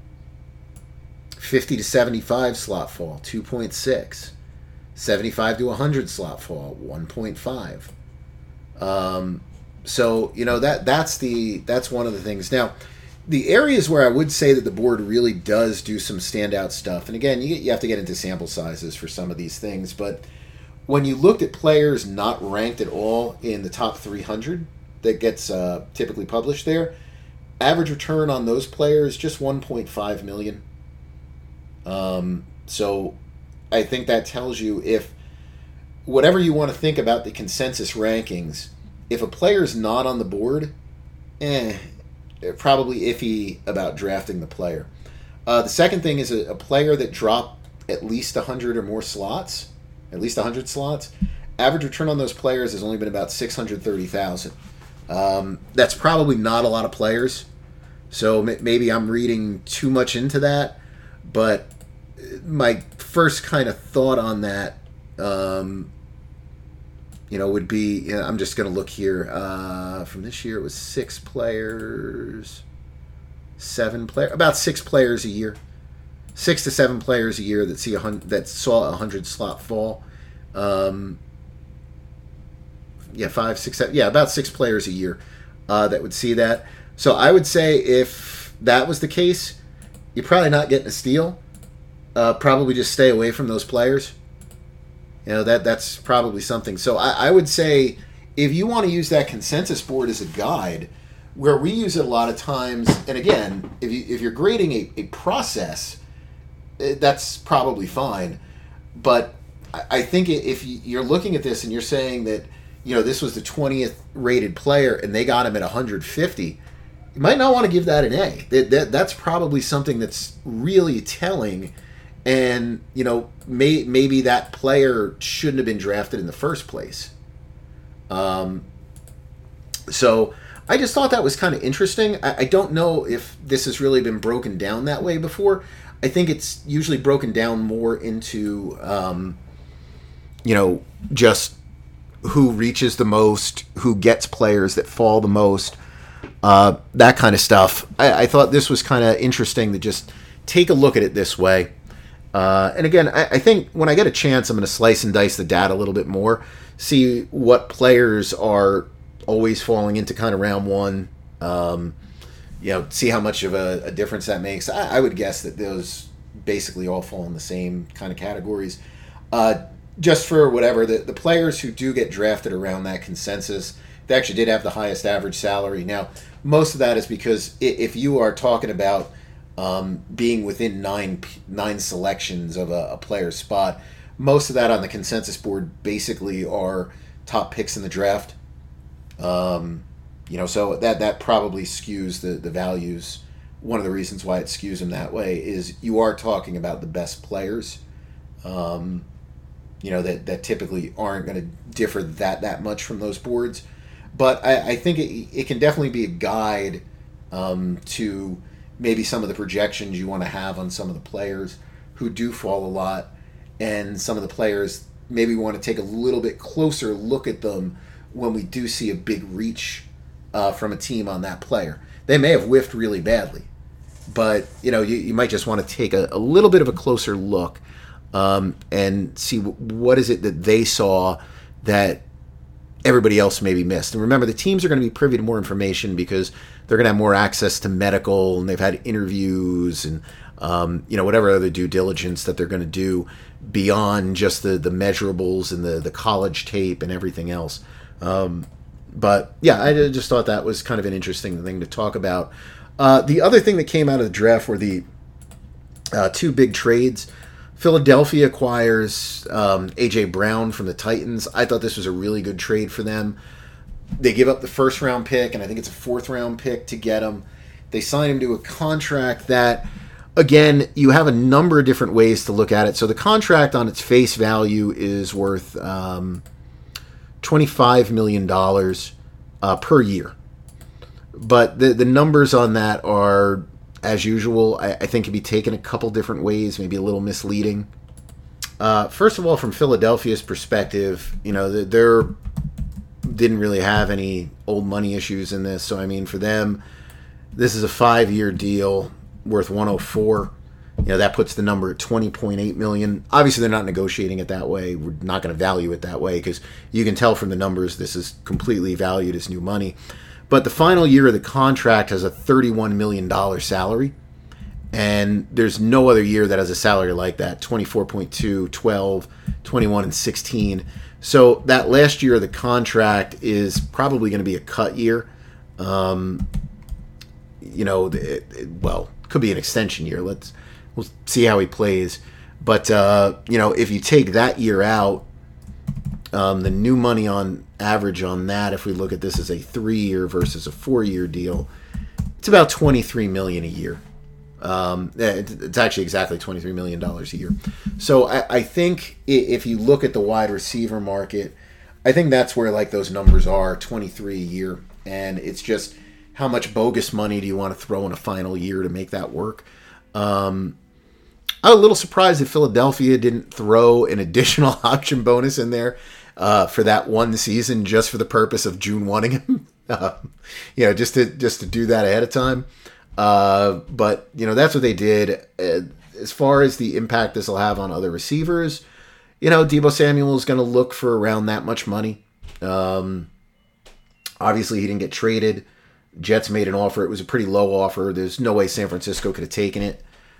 50 to 75 slot fall, 2.6. 75 to 100 slot fall, 1.5. So that's one of the things. Now, the areas where I would say that the board really does do some standout stuff, and again, you have to get into sample sizes for some of these things, but when you looked at players not ranked at all in the top 300 that gets typically published there, average return on those players just 1.5 million. So I think that tells you, if whatever you want to think about the consensus rankings, if a player's not on the board, probably iffy about drafting the player. The second thing is a player that dropped at least 100 or more slots, at least 100 slots. Average return on those players has only been about 630,000. That's probably not a lot of players, so maybe I'm reading too much into that. But my first kind of thought on that, would be, I'm just going to look here. From this year, it was 6 players, 7 players, about 6 players a year, 6 to 7 players a year that saw a 100 slot fall. 5, 6, 7, about 6 players a year that would see that. So I would say if that was the case, you're probably not getting a steal. Probably just stay away from those players. That's probably something. So I would say if you want to use that consensus board as a guide, where we use it a lot of times, and again, if you're grading a process, that's probably fine. But I think if you're looking at this and you're saying that, this was the 20th rated player and they got him at 150, you might not want to give that an A. That's probably something that's really telling. And, maybe that player shouldn't have been drafted in the first place. So I just thought that was kind of interesting. I don't know if this has really been broken down that way before. I think it's usually broken down more into, just who reaches the most, who gets players that fall the most, that kind of stuff. I thought this was kind of interesting to just take a look at it this way. And again, I think when I get a chance, I'm going to slice and dice the data a little bit more, see what players are always falling into kind of round one, see how much of a difference that makes. I would guess that those basically all fall in the same kind of categories. Just for whatever, the players who do get drafted around that consensus, they actually did have the highest average salary. Now, most of that is because if you are talking about being within nine selections of a player's spot, most of that on the consensus board basically are top picks in the draft. So that probably skews the values. One of the reasons why it skews them that way is you are talking about the best players, that typically aren't going to differ that much from those boards. But I think it can definitely be a guide to maybe some of the projections you want to have on some of the players who do fall a lot, and some of the players maybe want to take a little bit closer look at them when we do see a big reach from a team on that player. They may have whiffed really badly, but you might just want to take a little bit of a closer look and see what is it that they saw that everybody else maybe missed. And remember, the teams are going to be privy to more information because they're going to have more access to medical, and they've had interviews and whatever other due diligence that they're going to do beyond just the measurables and the college tape and everything else. But yeah, I just thought that was kind of an interesting thing to talk about. The other thing that came out of the draft were the 2 big trades. Philadelphia acquires A.J. Brown from the Titans. I thought this was a really good trade for them. They give up the first-round pick, and I think it's a fourth-round pick to get him. They sign him to a contract that, again, you have a number of different ways to look at it. So the contract on its face value is worth $25 million per year. But the numbers on that are, as usual, I think can be taken a couple different ways, maybe a little misleading. First of all, from Philadelphia's perspective, they're didn't really have any old money issues in this. So, I mean, for them, this is a 5-year deal worth 104. That puts the number at $20.8 million. Obviously, they're not negotiating it that way. We're not going to value it that way because you can tell from the numbers this is completely valued as new money. But the final year of the contract has a $31 million salary. And there's no other year that has a salary like that. 24.2, 12, 21, and 16. So that last year of the contract is probably going to be a cut year. Could be an extension year. We'll see how he plays. But, if you take that year out, The new money on average on that, if we look at this as a 3-year versus a 4-year deal, it's about $23 million a year. It's actually exactly $23 million a year. So I think if you look at the wide receiver market, I think that's where like those numbers are, 23 a year. And it's just how much bogus money do you want to throw in a final year to make that work? I'm a little surprised that Philadelphia didn't throw an additional option bonus in there for that one season just for the purpose of June wanting him. Just to do that ahead of time. But that's what they did. As far as the impact this will have on other receivers, Deebo Samuel is going to look for around that much money. Obviously, he didn't get traded. Jets made an offer. It was a pretty low offer. There's no way San Francisco could have taken it.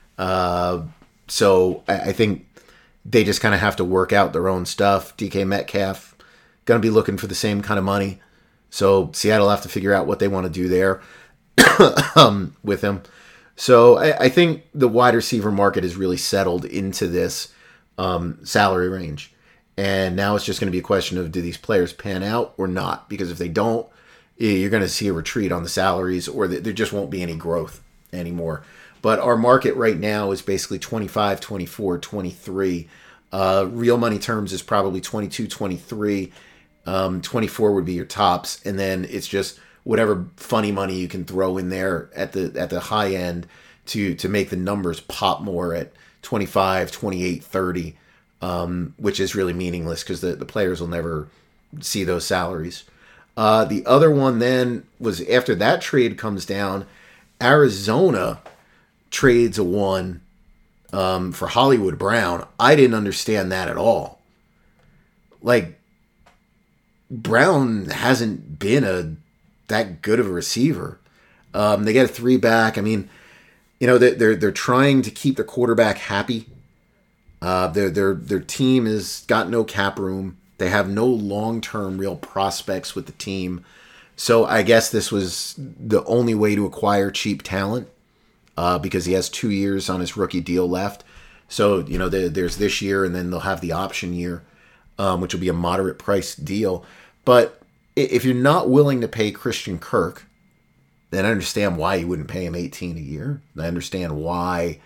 So I think they just kind of have to work out their own stuff. DK Metcalf going to be looking for the same kind of money. So Seattle will have to figure out what they want to do there with him. So I think the wide receiver market is really settled into this salary range. And now it's just going to be a question of, do these players pan out or not? Because if they don't, you're going to see a retreat on the salaries, or there just won't be any growth anymore. But our market right now is basically 25, 24, 23. Real money terms is probably 22, 23. 24 would be your tops. And then it's just whatever funny money you can throw in there at the high end to make the numbers pop more at 25, 28, 30, which is really meaningless because the players will never see those salaries. The other one then was after that trade comes down, Arizona trades a one for Hollywood Brown. I didn't understand that at all. Like, Brown hasn't been that good of a receiver. They get a 3 back. I mean, they're trying to keep the quarterback happy. Their team has got no cap room. They have no long-term real prospects with the team. So I guess this was the only way to acquire cheap talent because he has 2 years on his rookie deal left. So, there's this year, and then they'll have the option year, which will be a moderate price deal. But if you're not willing to pay Christian Kirk, then I understand why you wouldn't pay him $18 a year. I understand why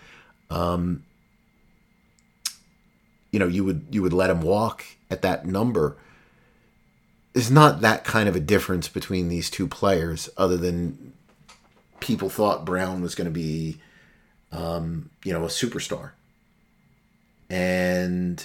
you would let him walk at that number. There's not that kind of a difference between these two players, other than people thought Brown was going to be, a superstar. And,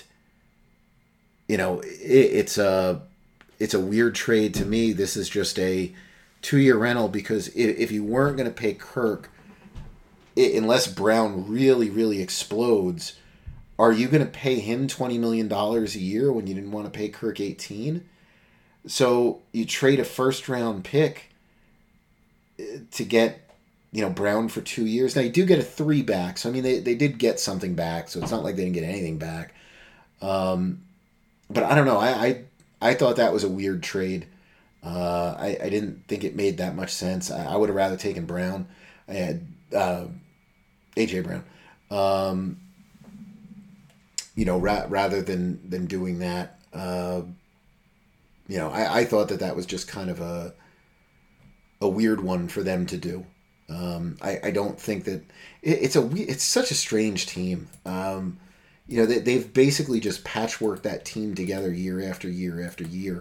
it's a weird trade to me. This is just a 2-year rental because if you weren't going to pay Kirk, unless Brown really, really explodes, are you going to pay him $20 million a year when you didn't want to pay Kirk 18? So you trade a first-round pick to get, Brown for 2 years. Now, you do get a 3 back. So, I mean, they did get something back. So it's not like they didn't get anything back. But I don't know. I thought that was a weird trade. I didn't think it made that much sense. I would have rather taken Brown. I had A.J. Brown. Rather than doing that. I thought that was just kind of a weird one for them to do. I don't think that it's such a strange team. They've basically just patchworked that team together year after year after year.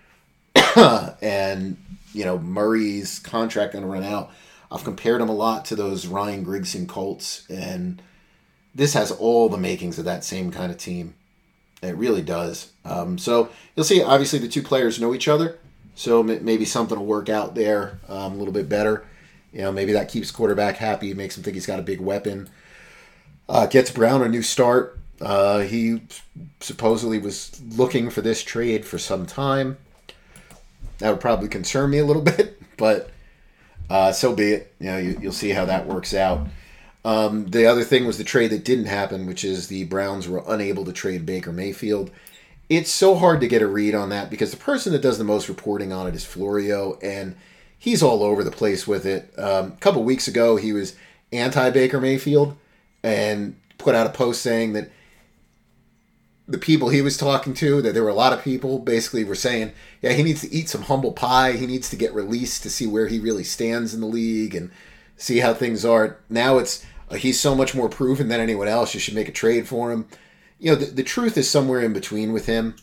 And, Murray's contract going to run out. I've compared him a lot to those Ryan Grigson Colts, and this has all the makings of that same kind of team. It really does. So you'll see, obviously, the two players know each other, so maybe something will work out there a little bit better. Maybe that keeps quarterback happy, makes him think he's got a big weapon. Gets Brown a new start. He supposedly was looking for this trade for some time. That would probably concern me a little bit, but so be it. You'll see how that works out. The other thing was the trade that didn't happen, which is the Browns were unable to trade Baker Mayfield. It's so hard to get a read on that because the person that does the most reporting on it is Florio, and he's all over the place with it. A couple weeks ago, he was anti-Baker Mayfield and put out a post saying that the people he was talking to, that there were a lot of people basically were saying, yeah, he needs to eat some humble pie. He needs to get released to see where he really stands in the league and see how things are. Now it's he's so much more proven than anyone else. You should make a trade for him. The truth is somewhere in between with him.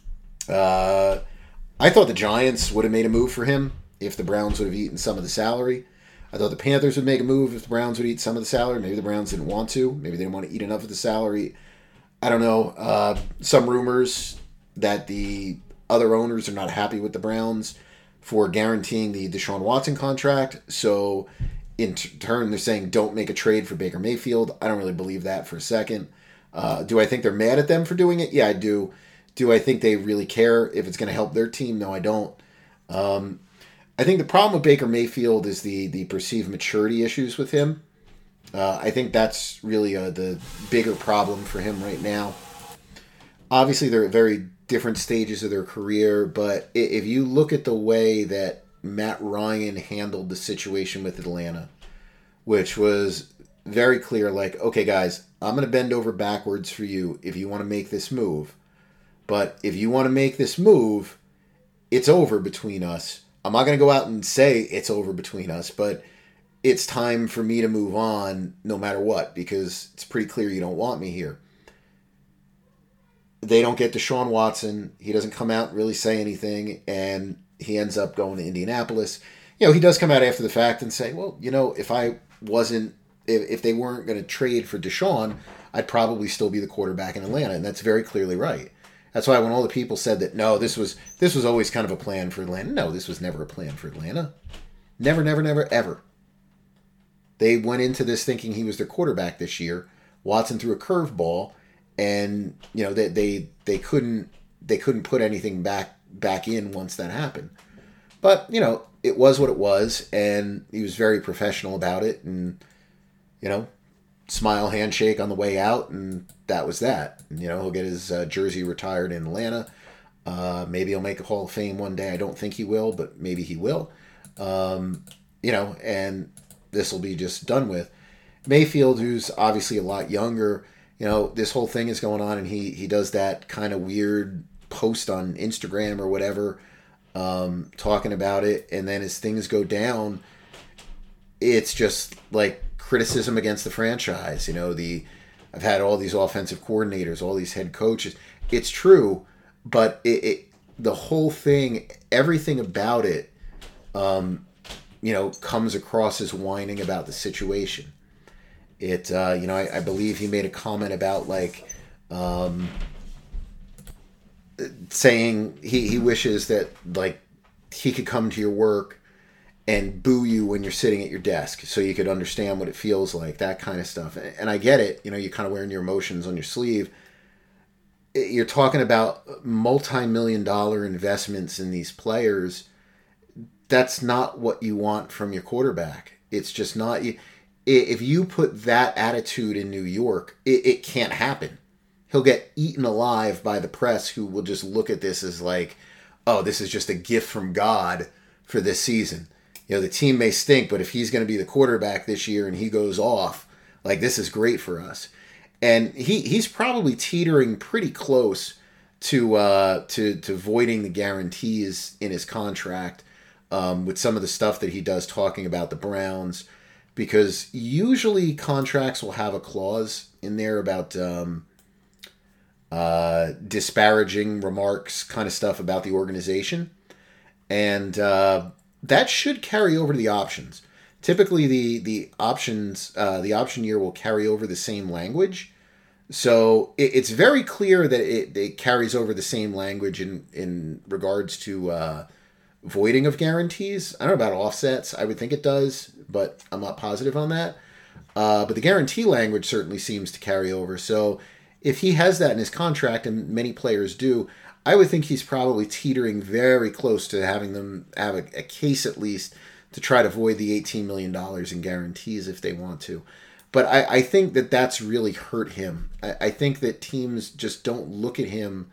I thought the Giants would have made a move for him if the Browns would have eaten some of the salary. I thought the Panthers would make a move if the Browns would eat some of the salary. Maybe the Browns didn't want to. Maybe they didn't want to eat enough of the salary. I don't know. Some rumors that the other owners are not happy with the Browns for guaranteeing the Deshaun Watson contract. So in turn, they're saying don't make a trade for Baker Mayfield. I don't really believe that for a second. Do I think they're mad at them for doing it? Yeah, I do. Do I think they really care if it's going to help their team? No, I don't. I think the problem with Baker Mayfield is the perceived maturity issues with him. I think that's really the bigger problem for him right now. Obviously, they're at very different stages of their career, but if you look at the way that Matt Ryan handled the situation with Atlanta, which was very clear, like, okay, guys, I'm going to bend over backwards for you if you want to make this move. But if you want to make this move, it's over between us. I'm not going to go out and say it's over between us, but it's time for me to move on no matter what, because it's pretty clear you don't want me here. They don't get Deshaun Watson. He doesn't come out and really say anything, and he ends up going to Indianapolis. He does come out after the fact and say, well, if they weren't going to trade for Deshaun, I'd probably still be the quarterback in Atlanta, and that's very clearly right. That's why when all the people said that, no, this was always kind of a plan for Atlanta. No, this was never a plan for Atlanta. Never, never, never, ever. They went into this thinking he was their quarterback this year. Watson threw a curveball, and they couldn't put anything back in once that happened. But it was what it was, and he was very professional about it, and smile handshake on the way out, and that was that. He'll get his jersey retired in Atlanta. Maybe he'll make a Hall of Fame one day. I don't think he will, but maybe he will. And this will be just done with. Mayfield, who's obviously a lot younger, this whole thing is going on, and he does that kind of weird post on Instagram or whatever, talking about it, and then as things go down, it's just like criticism against the franchise. I've had all these offensive coordinators, all these head coaches. It's true, but the whole thing, everything about it, comes across as whining about the situation. I believe he made a comment about saying he wishes that he could come to your work and boo you when you're sitting at your desk so you could understand what it feels like, that kind of stuff. And I get it. You're kind of wearing your emotions on your sleeve. You're talking about multi-million-dollar investments in these players. That's not what you want from your quarterback. It's just not. If you put that attitude in New York, it can't happen. He'll get eaten alive by the press, who will just look at this as like, oh, this is just a gift from God for this season. The team may stink, but if he's going to be the quarterback this year and he goes off, this is great for us. And he's probably teetering pretty close to voiding the guarantees in his contract with some of the stuff that he does talking about the Browns, because usually contracts will have a clause in there about disparaging remarks, kind of stuff about the organization, and that should carry over to the options. Typically, the options, the option year will carry over the same language. So it's very clear that it carries over the same language in regards to voiding of guarantees. I don't know about offsets. I would think it does, but I'm not positive on that. But the guarantee language certainly seems to carry over. So if he has that in his contract, and many players do, I would think he's probably teetering very close to having them have a case at least to try to void the $18 million in guarantees if they want to. But I think that's really hurt him. I think that teams just don't look at him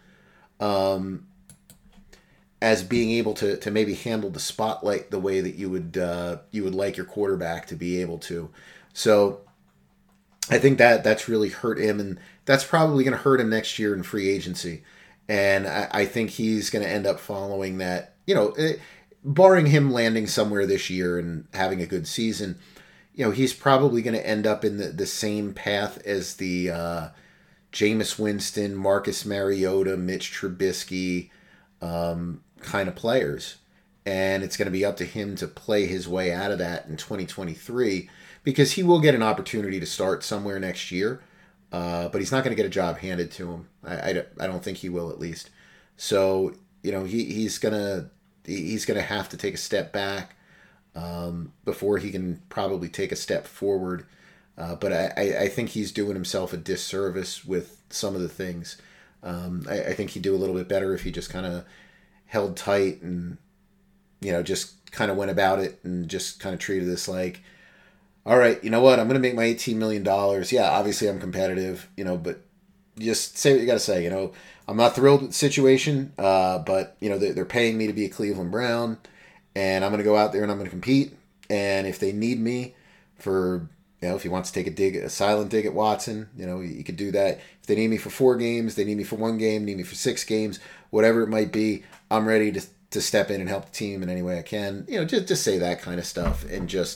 as being able to maybe handle the spotlight the way that you would like your quarterback to be able to. So I think that's really hurt him, and that's probably going to hurt him next year in free agency. And I think he's going to end up following that, barring him landing somewhere this year and having a good season, he's probably going to end up in the same path as the Jameis Winston, Marcus Mariota, Mitch Trubisky kind of players. And it's going to be up to him to play his way out of that in 2023 because he will get an opportunity to start somewhere next year. But he's not going to get a job handed to him. I don't think he will, at least. So, he's gonna have to take a step back before he can probably take a step forward. But I think he's doing himself a disservice with some of the things. I think he'd do a little bit better if he just kind of held tight and, just kind of went about it and just kind of treated this like, all right, you know what? I'm going to make my $18 million. Yeah, obviously I'm competitive, but just say what you got to say. I'm not thrilled with the situation, but, they're paying me to be a Cleveland Brown, and I'm going to go out there and I'm going to compete. And if they need me for, if he wants to take a silent dig at Watson, he could do that. If they need me for 4 games, they need me for 1 game, need me for 6 games, whatever it might be, I'm ready to step in and help the team in any way I can. Just say that kind of stuff and just,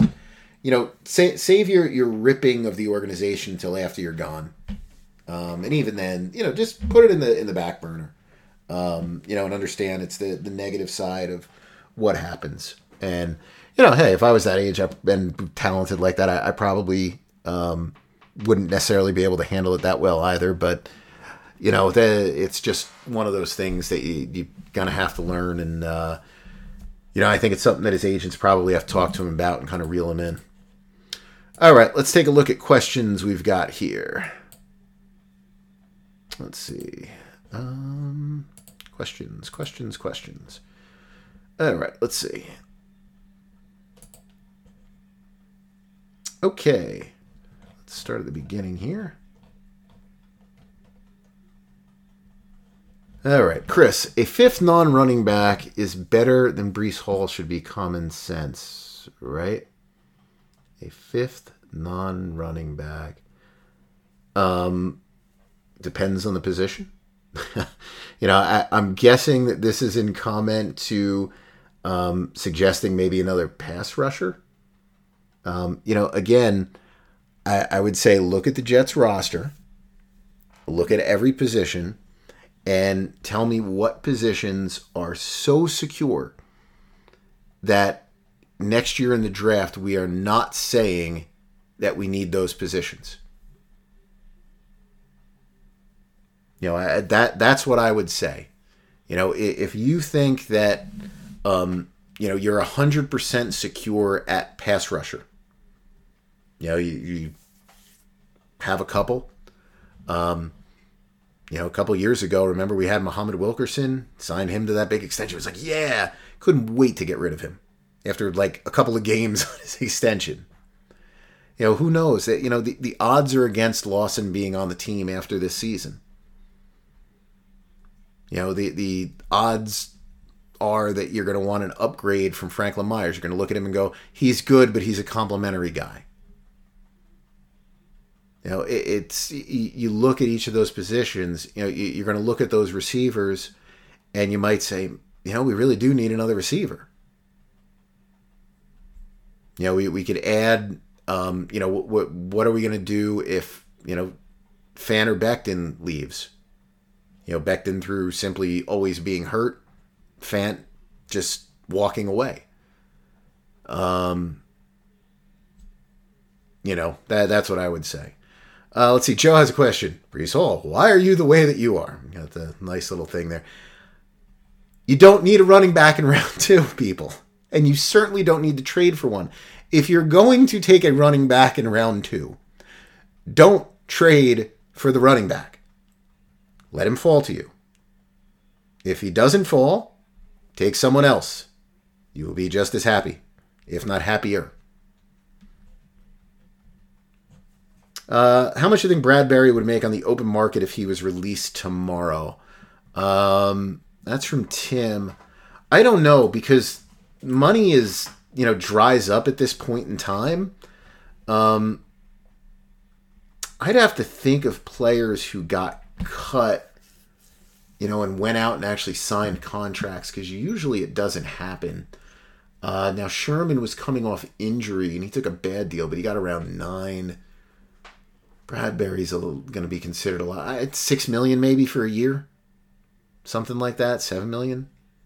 save your ripping of the organization until after you're gone. And even then, just put it in the back burner. And understand it's the negative side of what happens. And, hey, if I was that age and talented like that, I probably wouldn't necessarily be able to handle it that well either. But, it's just one of those things that you're going to have to learn. And, I think it's something that his agents probably have to talk to him about and kind of reel him in. All right, let's take a look at questions we've got here. Let's see. Questions. All right, let's see. Okay. Let's start at the beginning here. All right, Chris. A 5th non-running back is better than Breece Hall should be common sense, right? A 5th non-running back. Depends on the position. I'm guessing that this is in comment to suggesting maybe another pass rusher. Again, I would say look at the Jets roster, look at every position, and tell me what positions are so secure that next year in the draft we are not saying that we need those positions. That's what I would say. If you think that you're 100% secure at pass rusher, you have a couple. A couple years ago, remember we had Muhammad Wilkerson, signed him to that big extension. It was like, yeah, couldn't wait to get rid of him after like a couple of games on his extension. Who knows? That the odds are against Lawson being on the team after this season. The odds are that you're going to want an upgrade from Franklin Myers. You're going to look at him and go, he's good, but he's a complimentary guy. You look at each of those positions, you're going to look at those receivers and you might say, we really do need another receiver. We could add, what are we going to do if, Fan or Becton leaves? Becton through simply always being hurt, Fant just walking away. That's what I would say. Let's see. Joe has a question. Breece Hall, why are you the way that you are? Got the nice little thing there. You don't need a running back in round 2, people. And you certainly don't need to trade for one. If you're going to take a running back in round 2, don't trade for the running back. Let him fall to you. If he doesn't fall, take someone else. You will be just as happy, if not happier. How much do you think Bradbury would make on the open market if he was released tomorrow? That's from Tim. I don't know, because money is, dries up at this point in time. I'd have to think of players who got cut, and went out and actually signed contracts, because usually it doesn't happen. Now, Sherman was coming off injury, and he took a bad deal, but he got around 9. Bradbury's going to be considered a lot. It's $6 million maybe for a year, something like that. $7 million.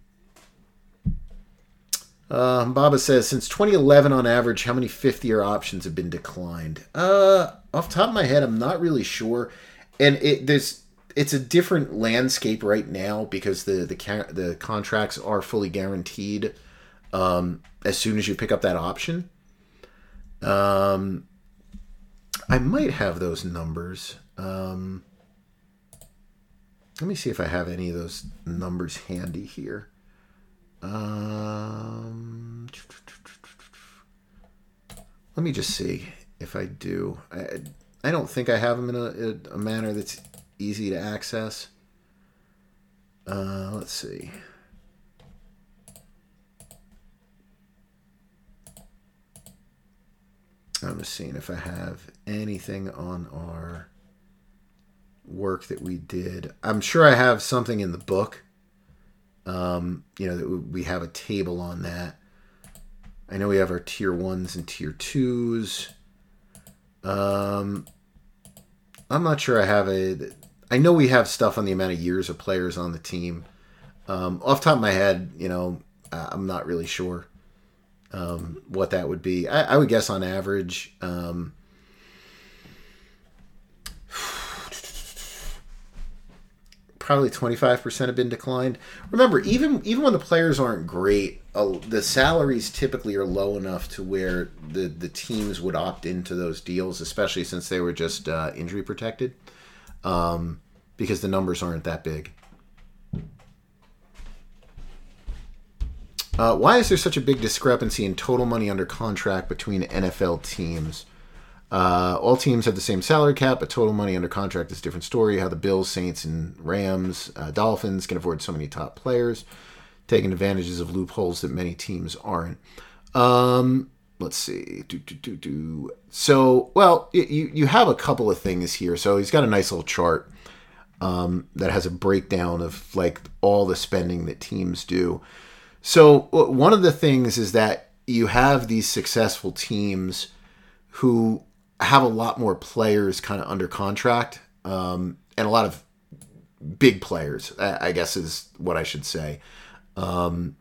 Baba says, since 2011 on average, how many fifth-year options have been declined? Off the top of my head, I'm not really sure. And it's a different landscape right now, because the contracts are fully guaranteed as soon as you pick up that option. I might have those numbers. Let me see if I have any of those numbers handy here. Let me just see if I do. I don't think I have them in a manner that's easy to access. Let's see. I'm just seeing if I have anything on our work that we did. I'm sure I have something in the book. That we have a table on that. I know we have our tier 1s and tier 2s. I'm not sure I have I know we have stuff on the amount of years of players on the team. Off the top of my head, I'm not really sure what that would be. I would guess on average, probably 25% have been declined. Remember, even when the players aren't great, the salaries typically are low enough to where the teams would opt into those deals, especially since they were just injury protected, because the numbers aren't that big. Why is there such a big discrepancy in total money under contract between NFL teams? All teams have the same salary cap, but total money under contract is a different story. How the Bills, Saints, and Rams, Dolphins can afford so many top players, taking advantages of loopholes that many teams aren't. Let's see. So, well, you have a couple of things here. So he's got a nice little chart that has a breakdown of like all the spending that teams do. So one of the things is that you have these successful teams who have a lot more players kind of under contract, and a lot of big players, I guess is what I should say. And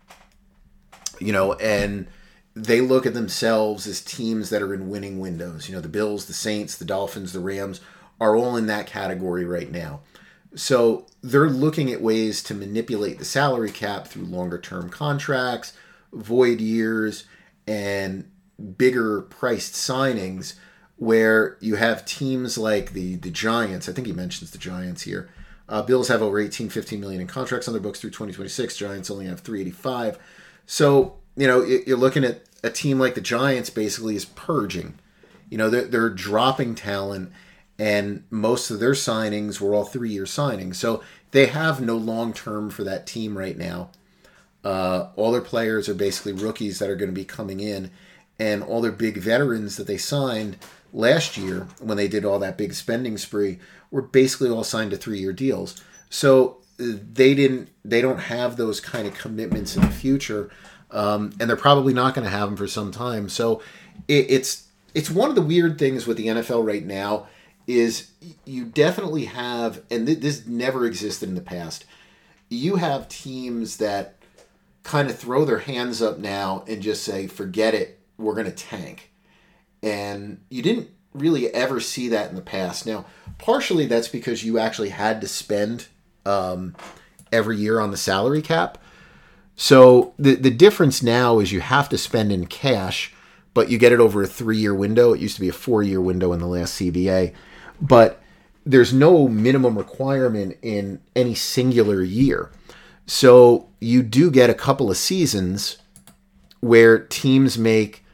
they look at themselves as teams that are in winning windows. The Bills, the Saints, the Dolphins, the Rams are all in that category right now. So they're looking at ways to manipulate the salary cap through longer term contracts, void years, and bigger priced signings, where you have teams like the Giants. I think he mentions the Giants here. Bills have over $15 million in contracts on their books through 2026. Giants only have $385. So, you're looking at a team like the Giants basically is purging. They're dropping talent, and most of their signings were all 3-year signings. So they have no long term for that team right now. All their players are basically rookies that are going to be coming in, and all their big veterans that they signed last year when they did all that big spending spree were basically all signed to 3-year deals. So they don't have those kind of commitments in the future, and they're probably not going to have them for some time. So it's one of the weird things with the NFL right now is you definitely have, and this never existed in the past, you have teams that kind of throw their hands up now and just say, forget it, we're going to tank. And you didn't really ever see that in the past. Now, partially that's because you actually had to spend every year on the salary cap. So the difference now is you have to spend in cash, but you get it over a 3-year window. It used to be a 4-year window in the last CBA. But there's no minimum requirement in any singular year. So you do get a couple of seasons where teams make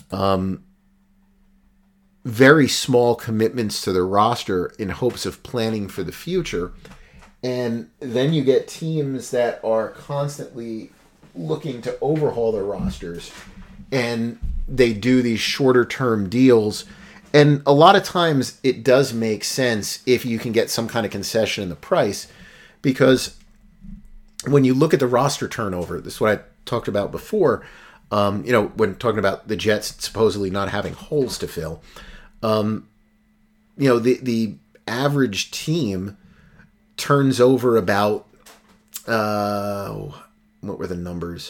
very small commitments to their roster in hopes of planning for the future. And then you get teams that are constantly looking to overhaul their rosters, and they do these shorter term deals. And a lot of times it does make sense if you can get some kind of concession in the price, because when you look at the roster turnover, this is what I talked about before, when talking about the Jets supposedly not having holes to fill, the average team turns over about, what were the numbers?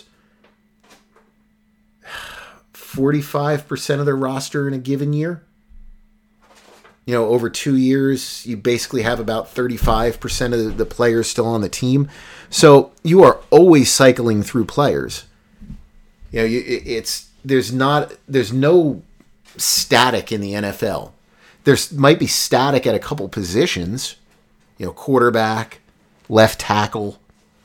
45% of their roster in a given year. Over 2 years, you basically have about 35% of the players still on the team. So you are always cycling through players. There's no static in the NFL. There might be static at a couple positions, quarterback, left tackle,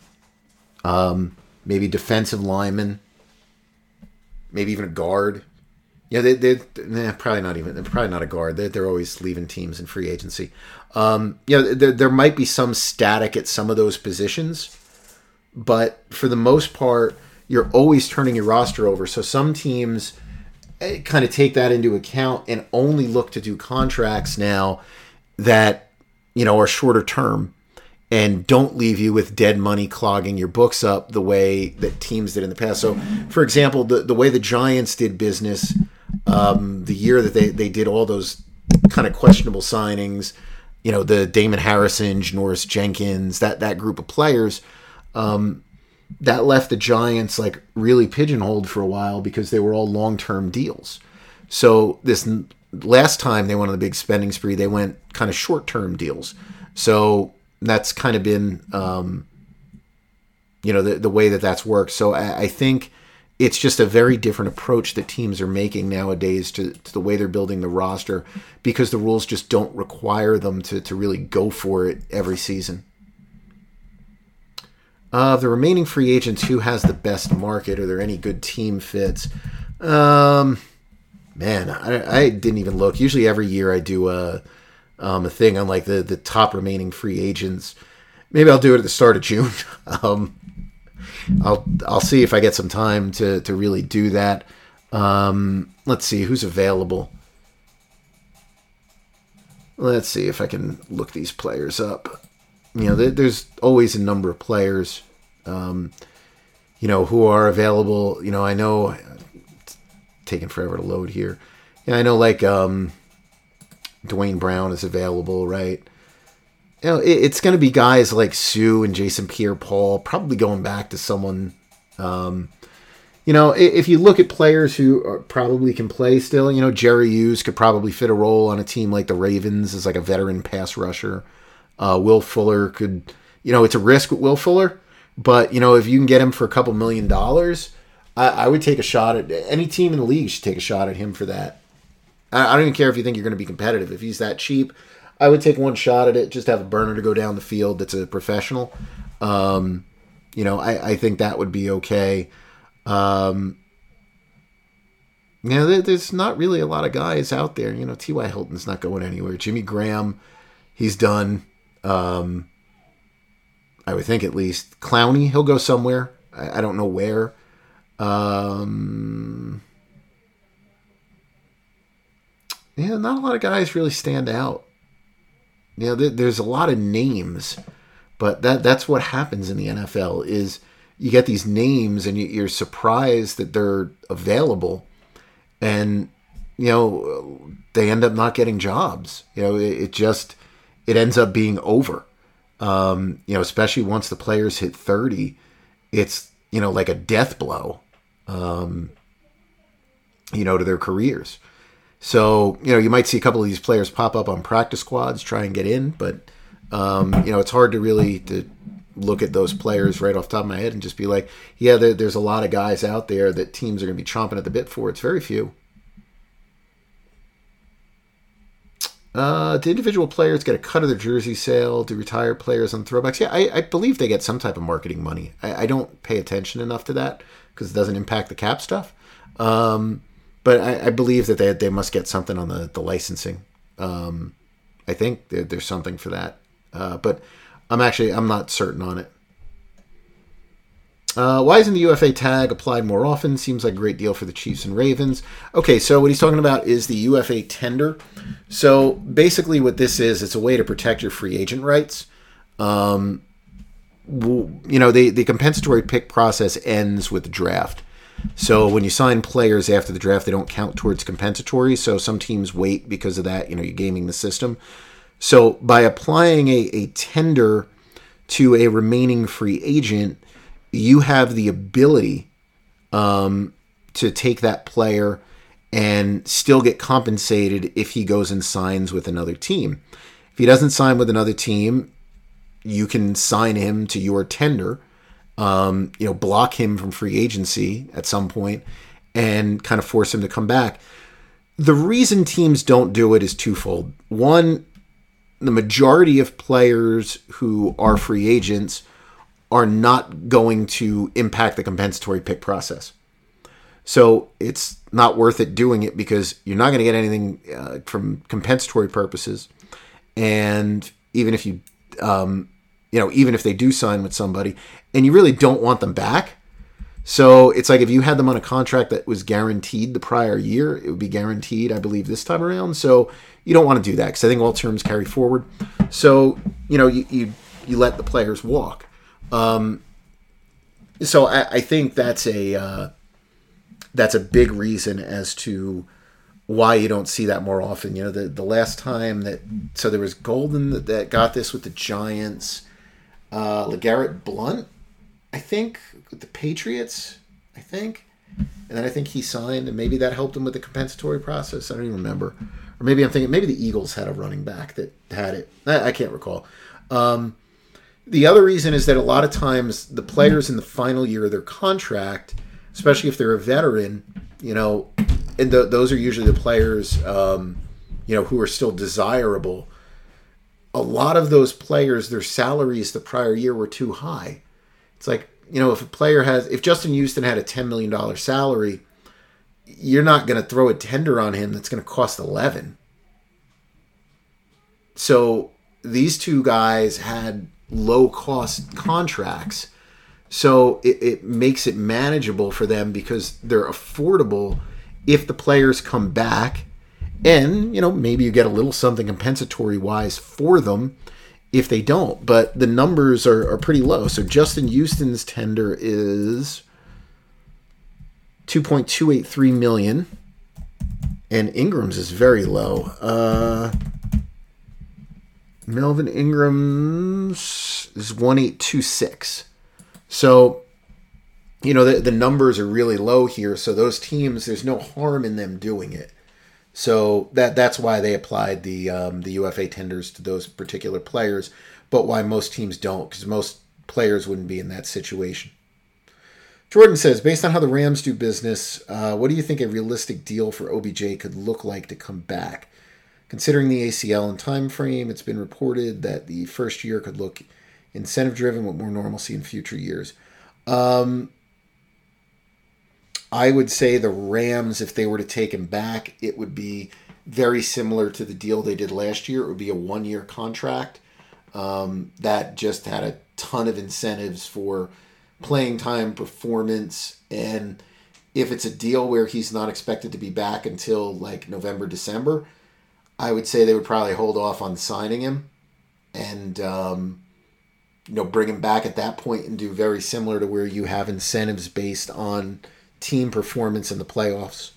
maybe defensive lineman, maybe even a guard. They're probably not a guard. They're always leaving teams in free agency. There might be some static at some of those positions, but for the most part, you're always turning your roster over. So some teams kind of take that into account and only look to do contracts now that, are shorter term and don't leave you with dead money clogging your books up the way that teams did in the past. So, for example, the way the Giants did business, the year that they did all those kind of questionable signings, the Damon Harrison, Janoris Jenkins, that group of players, that left the Giants like really pigeonholed for a while because they were all long-term deals. So this last time they went on the big spending spree, they went kind of short-term deals. So that's kind of been, the way that's worked. So I think it's just a very different approach that teams are making nowadays to the way they're building the roster, because the rules just don't require them to really go for it every season. The remaining free agents, who has the best market? Are there any good team fits? I didn't even look. Usually every year I do a thing on like the top remaining free agents. Maybe I'll do it at the start of June. I'll see if I get some time to really do that. Let's see who's available. Let's see if I can look these players up. There's always a number of players, who are available. I know it's taking forever to load here. I know like Dwayne Brown is available, right? It's going to be guys like Sue and Jason Pierre-Paul, probably going back to someone. If you look at players who probably can play still, Jerry Hughes could probably fit a role on a team like the Ravens as like a veteran pass rusher. Will Fuller could, it's a risk with Will Fuller, but, if you can get him for a couple $1 million, I would take a shot at any team in the league should take a shot at him for that. I don't even care if you think you're going to be competitive. If he's that cheap, I would take one shot at it, just have a burner to go down the field that's a professional. I think that would be okay. There's not really a lot of guys out there. T.Y. Hilton's not going anywhere. Jimmy Graham, he's done. I would think at least. Clowney, he'll go somewhere. I don't know where. Not a lot of guys really stand out. There's a lot of names, but that's what happens in the NFL is you get these names and you're surprised that they're available, and they end up not getting jobs. It ends up being over. Especially once the players hit 30, it's like a death blow, to their careers. So, you might see a couple of these players pop up on practice squads, try and get in, but, it's hard to look at those players right off the top of my head and just be like, yeah, there's a lot of guys out there that teams are going to be chomping at the bit for. It's very few. Do individual players get a cut of their jersey sale? Do retired players on throwbacks? Yeah, I believe they get some type of marketing money. I don't pay attention enough to that because it doesn't impact the cap stuff. But I believe that they must get something on the licensing. I think there's something for that. But I'm not certain on it. Why isn't the UFA tag applied more often? Seems like a great deal for the Chiefs and Ravens. Okay, so what he's talking about is the UFA tender. So basically what this is, it's a way to protect your free agent rights. The compensatory pick process ends with the draft. So when you sign players after the draft, they don't count towards compensatory. So some teams wait because of that. You're gaming the system. So by applying a tender to a remaining free agent, you have the ability to take that player and still get compensated if he goes and signs with another team. If he doesn't sign with another team, you can sign him to your tender, block him from free agency at some point and kind of force him to come back. The reason teams don't do it is twofold. One, the majority of players who are free agents are not going to impact the compensatory pick process. So it's not worth it doing it because you're not going to get anything from compensatory purposes. And even if you, even if they do sign with somebody and you really don't want them back. So it's like if you had them on a contract that was guaranteed the prior year, it would be guaranteed, I believe, this time around. So you don't want to do that because I think all terms carry forward. So, you let the players walk. So I think that's a big reason as to why you don't see that more often. The last time there was Golden that got this with the Giants, LeGarrette Blount, I think, with the Patriots, and then I think he signed, and maybe that helped him with the compensatory process. I don't even remember, or maybe I'm thinking maybe the Eagles had a running back that had it. I can't recall. The other reason is that a lot of times the players in the final year of their contract, especially if they're a veteran, and those are usually the players, who are still desirable. A lot of those players, their salaries the prior year were too high. It's like, if Justin Houston had a $10 million salary, you're not going to throw a tender on him that's going to cost 11. So these two guys had low-cost contracts, so it makes it manageable for them because they're affordable if the players come back, and maybe you get a little something compensatory-wise for them if they don't. But the numbers are pretty low. So Justin Houston's tender is $2.283 million, and Ingram's is very low. Melvin Ingram's is 1.826. So, the numbers are really low here. So those teams, there's no harm in them doing it. So that's why they applied the UFA tenders to those particular players, but why most teams don't, because most players wouldn't be in that situation. Jordan says, based on how the Rams do business, what do you think a realistic deal for OBJ could look like to come back? Considering the ACL and time frame, it's been reported that the first year could look incentive-driven with more normalcy in future years. I would say the Rams, if they were to take him back, it would be very similar to the deal they did last year. It would be a one-year contract that just had a ton of incentives for playing time, performance, and if it's a deal where he's not expected to be back until like November, December, I would say they would probably hold off on signing him and bring him back at that point and do very similar to where you have incentives based on team performance in the playoffs.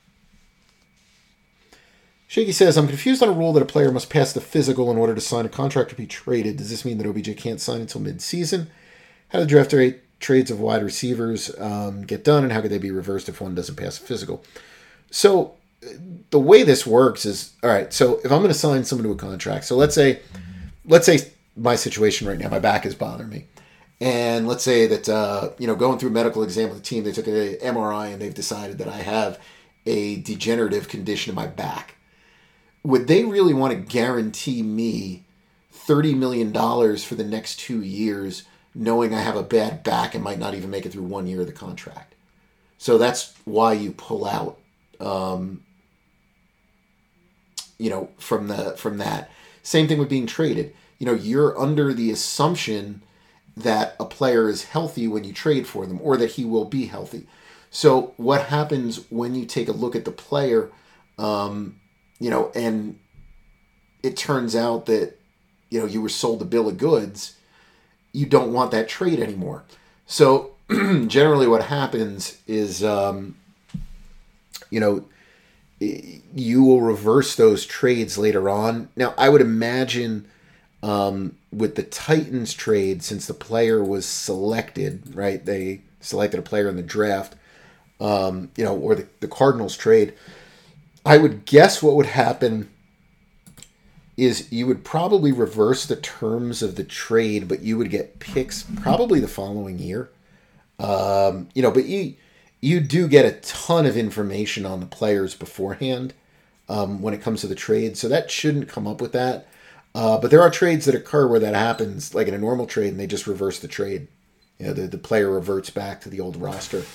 Shaky says, I'm confused on a rule that a player must pass the physical in order to sign a contract or be traded. Does this mean that OBJ can't sign until mid-season? How do the draft trades of wide receivers get done, and how could they be reversed if one doesn't pass the physical? So the way this works is, all right, so if I'm going to sign someone to a contract, so let's say my situation right now, my back is bothering me. And let's say that, going through a medical exam with the team, they took an MRI and they've decided that I have a degenerative condition in my back. Would they really want to guarantee me $30 million for the next 2 years, knowing I have a bad back and might not even make it through 1 year of the contract? So that's why you pull out, from that. Same thing with being traded. You're under the assumption that a player is healthy when you trade for them, or that he will be healthy. So what happens when you take a look at the player, and it turns out that, you were sold a bill of goods, you don't want that trade anymore. So generally what happens is, you will reverse those trades later on. Now, I would imagine with the Titans trade, since the player was selected, right? They selected a player in the draft, or the Cardinals trade. I would guess what would happen is you would probably reverse the terms of the trade, but you would get picks probably the following year. But you do get a ton of information on the players beforehand when it comes to the trade, so that shouldn't come up with that. But there are trades that occur where that happens, like in a normal trade, and they just reverse the trade. The player reverts back to the old roster.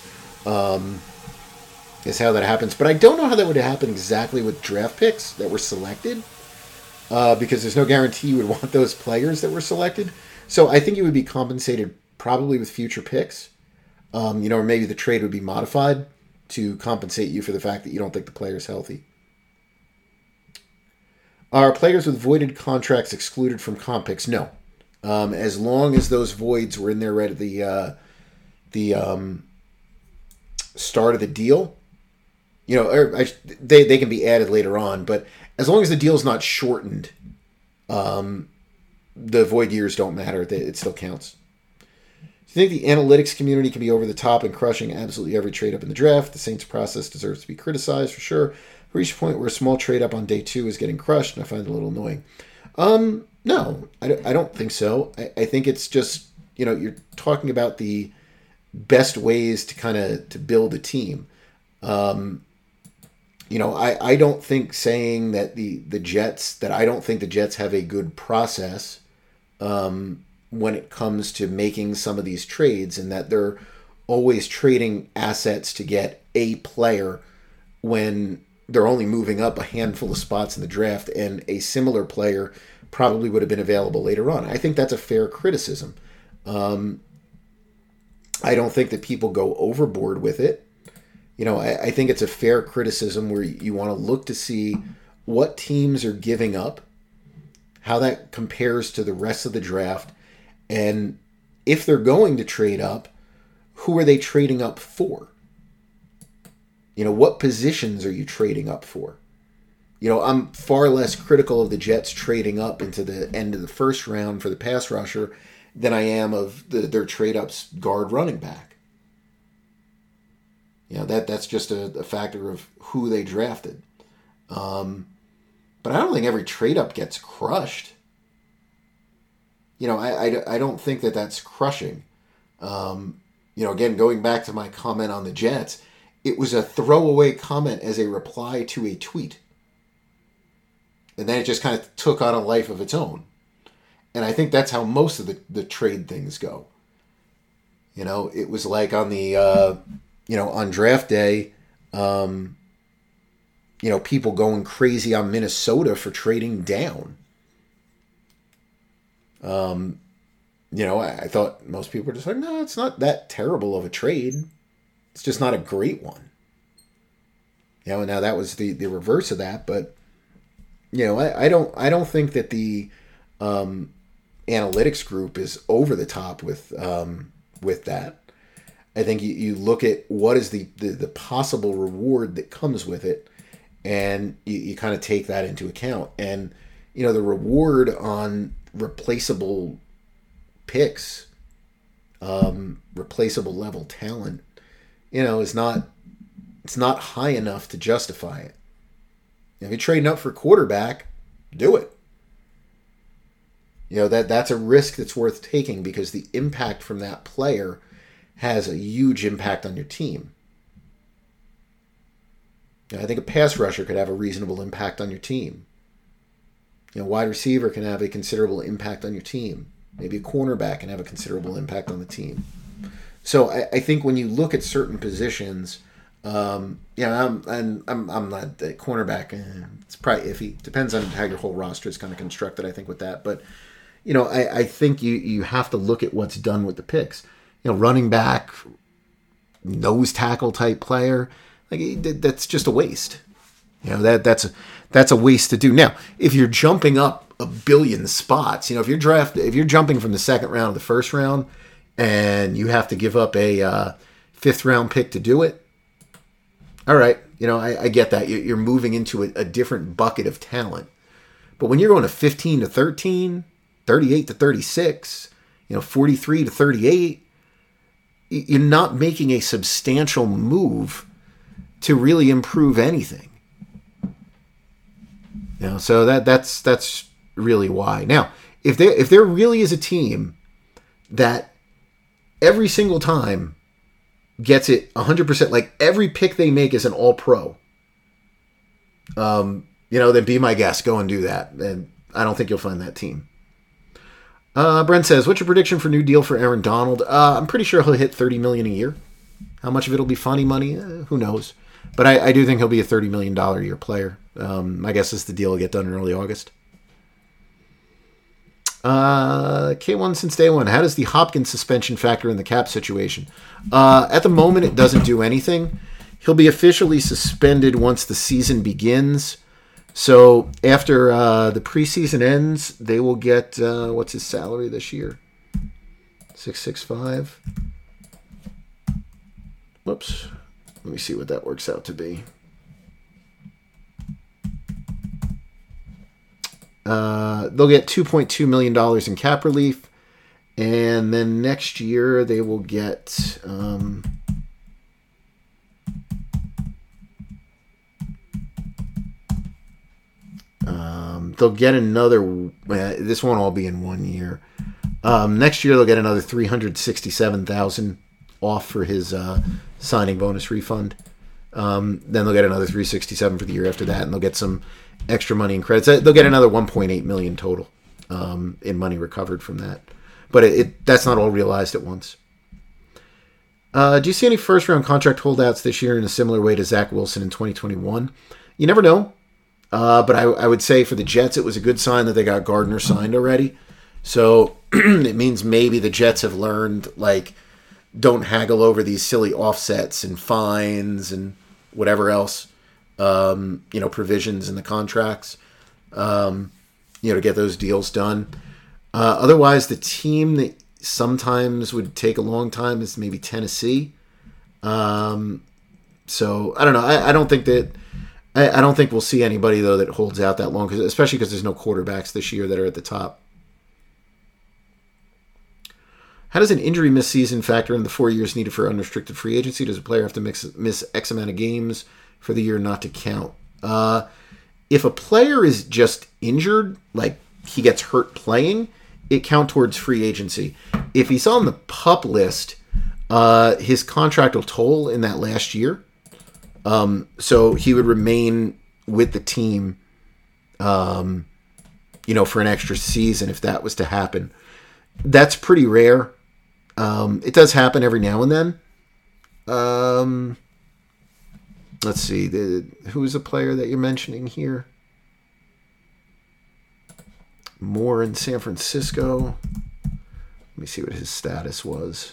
Is how that happens. But I don't know how that would happen exactly with draft picks that were selected, because there's no guarantee you would want those players that were selected. So I think you would be compensated probably with future picks. Or maybe the trade would be modified to compensate you for the fact that you don't think the player is healthy. Are players with voided contracts excluded from comp picks? No. As long as those voids were in there right at the start of the deal, they can be added later on, but as long as the deal's not shortened, the void years don't matter. It still counts. Do you think the analytics community can be over the top and crushing absolutely every trade up in the draft? The Saints process deserves to be criticized for sure. We reached a point where a small trade up on day 2 is getting crushed, and I find it a little annoying. No, I don't think so. I think it's just, you're talking about the best ways to build a team. I don't think saying that the Jets, that I don't think the Jets have a good process when it comes to making some of these trades, and that they're always trading assets to get a player when they're only moving up a handful of spots in the draft, and a similar player probably would have been available later on. I think that's a fair criticism. I don't think that people go overboard with it. I think it's a fair criticism where you want to look to see what teams are giving up, how that compares to the rest of the draft, and if they're going to trade up, who are they trading up for? What positions are you trading up for? I'm far less critical of the Jets trading up into the end of the first round for the pass rusher than I am of their trade-ups guard running back. That's just a factor of who they drafted. But I don't think every trade-up gets crushed. I don't think that that's crushing. Again, going back to my comment on the Jets, it was a throwaway comment as a reply to a tweet. And then it just kind of took on a life of its own. And I think that's how most of the trade things go. It was like on the, on draft day, people going crazy on Minnesota for trading down. I thought most people were just like, no, it's not that terrible of a trade. It's just not a great one. Now that was the reverse of that, but I don't think that the analytics group is over the top with that. I think you look at what is the possible reward that comes with it, and you kind of take that into account. And the reward on replaceable picks, replaceable level talent, it's not high enough to justify it. If you're trading up for quarterback, do it. That's a risk that's worth taking, because the impact from that player has a huge impact on your team. I think a pass rusher could have a reasonable impact on your team. Wide receiver can have a considerable impact on your team. Maybe a cornerback can have a considerable impact on the team. So I think when you look at certain positions, I'm not the cornerback. It's probably iffy. Depends on how your whole roster is kind of constructed, I think, with that. But I think you have to look at what's done with the picks. Running back, nose tackle type player, that's just a waste. That's a waste to do. Now, if you're jumping up a billion spots, if you're jumping from the second round to the first round, and you have to give up a fifth round pick to do it, all right, I get that. You're moving into a different bucket of talent. But when you're going to 15 to 13, 38 to 36, 43 to 38, you're not making a substantial move to really improve anything. So that's really why. Now, if there really is a team that every single time gets it 100%, like every pick they make is an all-pro, then be my guest. Go and do that. And I don't think you'll find that team. Brent says, what's your prediction for new deal for Aaron Donald? I'm pretty sure he'll hit $30 million a year. How much of it will be funny money? Who knows? But I do think he'll be a $30 million a year player. I guess this the deal will get done in early August. K1 since day one. How does the Hopkins suspension factor in the cap situation? At the moment, it doesn't do anything. He'll be officially suspended once the season begins. So after the preseason ends, they will get, what's his salary this year? $665. Whoops. Let me see what that works out to be. They'll get $2.2 million in cap relief. And then next year they will get... they'll get another... this won't all be in 1 year. Next year they'll get another $367,000 off for his signing bonus refund. Then they'll get another $367,000 for the year after that, and they'll get some extra money in credits. They'll get another $1.8 million total in money recovered from that. But that's not all realized at once. Do you see any first-round contract holdouts this year in a similar way to Zach Wilson in 2021? You never know. But I would say for the Jets, it was a good sign that they got Gardner signed already. So it means maybe the Jets have learned, don't haggle over these silly offsets and fines and whatever else, provisions in the contracts, to get those deals done. Otherwise, the team that sometimes would take a long time is maybe Tennessee. So I don't know. I don't think that... I don't think we'll see anybody, though, that holds out that long, especially because there's no quarterbacks this year that are at the top. How does an injury miss season factor in the 4 years needed for unrestricted free agency? Does a player have to miss X amount of games for the year not to count? If a player is just injured, like he gets hurt playing, it counts towards free agency. If he's on the PUP list, his contract will toll in that last year. So he would remain with the team, for an extra season if that was to happen. That's pretty rare. It does happen every now and then. Let's see. Who is the player that you're mentioning here? Moore in San Francisco. Let me see what his status was.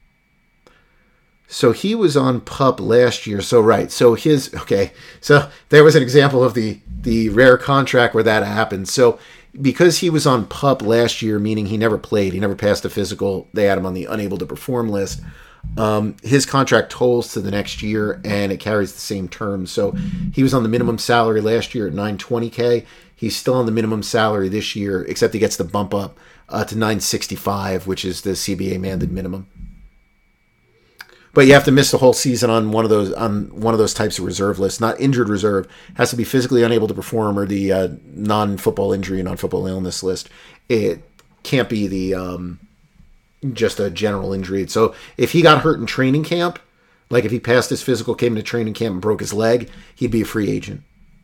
So he was on PUP last year. So, right. So there was an example of the rare contract where that happened. So because he was on PUP last year, meaning he never played, he never passed a physical, they had him on the unable to perform list. His contract tolls to the next year and it carries the same terms. So he was on the minimum salary last year at $920K. He's still on the minimum salary this year, except he gets the bump up to $965, which is the CBA mandated minimum. But you have to miss the whole season on one of those types of reserve lists, not injured reserve. Has to be physically unable to perform or the non-football injury, non-football illness list. It can't be the just a general injury. So if he got hurt in training camp, like if he passed his physical, came into training camp and broke his leg, he'd be a free agent.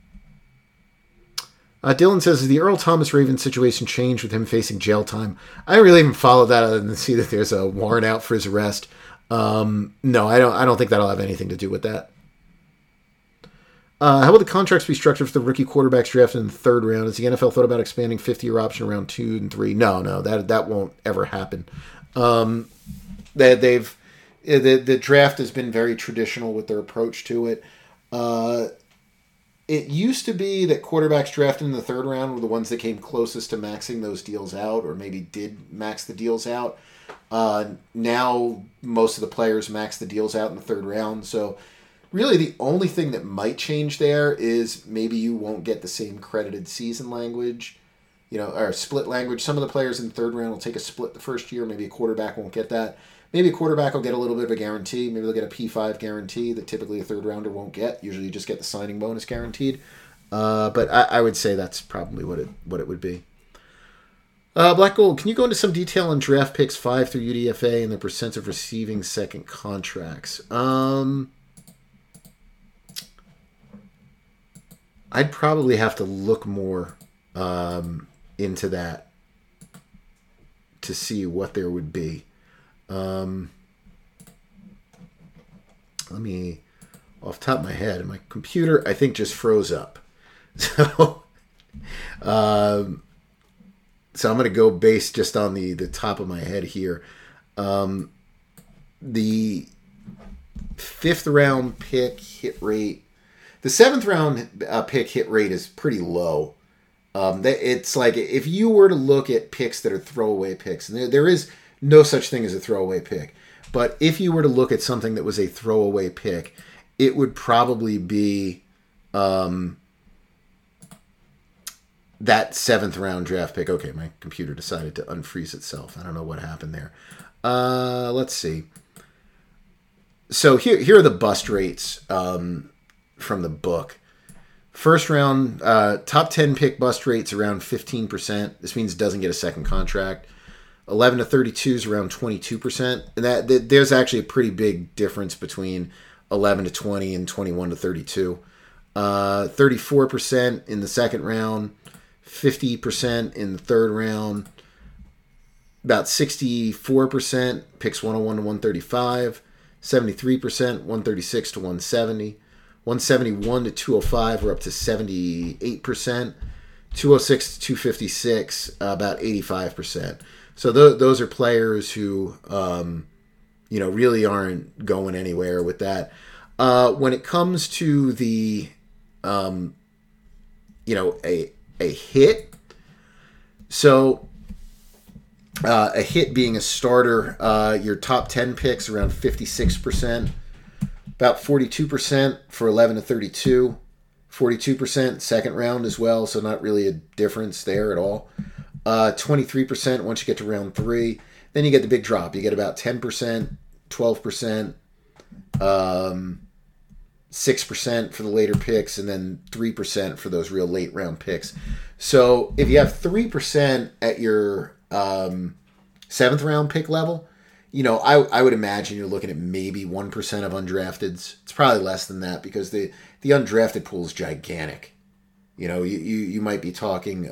Dylan says, has the Earl Thomas Ravens situation changed with him facing jail time? I don't really even follow that other than see that there's a warrant out for his arrest. No, I don't think that'll have anything to do with that. How will the contracts be structured for the rookie quarterbacks drafted in the third round? Has the NFL thought about expanding 50-year option around 2 and 3? No, that won't ever happen. The draft has been very traditional with their approach to it. It used to be that quarterbacks drafted in the third round were the ones that came closest to maxing those deals out, or maybe did max the deals out. Now most of the players max the deals out in the third round, so really the only thing that might change there is maybe you won't get the same credited season language, or split language. Some of the players in the third round will take a split the first year. Maybe a quarterback won't get that. Maybe a quarterback will get a little bit of a guarantee. Maybe they'll get a P5 guarantee that typically a third rounder won't get. Usually you just get the signing bonus guaranteed. But I would say that's probably what it would be. Black Gold, can you go into some detail on draft picks 5 through UDFA and the percent of receiving second contracts? I'd probably have to look more into that to see what there would be. Let me, off the top of my head, my computer, I think, just froze up. So I'm going to go based just on the top of my head here. The 5th round pick hit rate, the 7th round pick hit rate is pretty low. It's like if you were to look at picks that are throwaway picks, and there is no such thing as a throwaway pick, but if you were to look at something that was a throwaway pick, it would probably be that 7th round draft pick. Okay, my computer decided to unfreeze itself. I don't know what happened there. Let's see. So here are the bust rates from the book. First round, top 10 pick bust rates around 15%. This means it doesn't get a second contract. 11 to 32 is around 22%. And that there's actually a pretty big difference between 11 to 20 and 21 to 32. 34% in the second round, 50% in the third round, about 64% picks 101 to 135, 73% 136 to 170, 171 to 205 we're up to 78%, 206 to 256 about 85%. So those are players who really aren't going anywhere with that. When it comes to the a hit, so a hit being a starter, your top 10 picks around 56%, about 42% for 11 to 32, 42% second round as well, so not really a difference there at all. 23% once you get to round 3. Then you get the big drop. You get about 10%, 12%, 6% for the later picks, and then 3% for those real late round picks. So if you have 3% at your 7th round pick level, I would imagine you're looking at maybe 1% of undrafteds. It's probably less than that because the undrafted pool is gigantic. You might be talking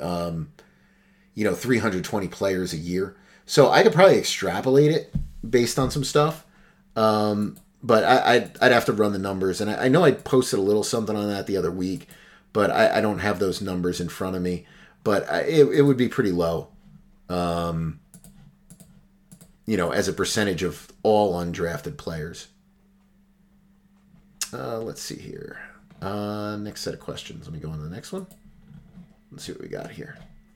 320 players a year. So I could probably extrapolate it based on some stuff. But I'd have to run the numbers. And I know I posted a little something on that the other week, but I don't have those numbers in front of me. But it would be pretty low, as a percentage of all undrafted players. Let's see here. Next set of questions. Let me go on to the next one. Let's see what we got here.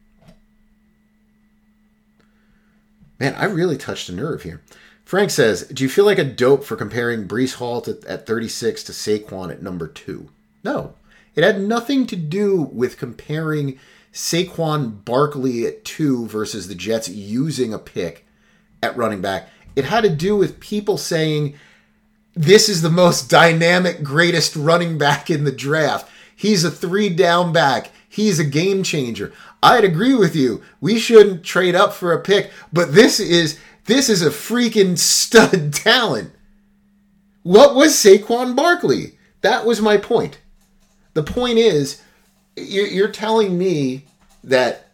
Man, I really touched a nerve here. Frank says, do you feel like a dope for comparing Breece Hall at 36 to Saquon at number 2? No. It had nothing to do with comparing Saquon Barkley at 2 versus the Jets using a pick at running back. It had to do with people saying, this is the most dynamic, greatest running back in the draft. He's a 3-down back. He's a game changer. I'd agree with you. We shouldn't trade up for a pick, but this is a freaking stud talent. What was Saquon Barkley? That was my point. The point is, you're telling me that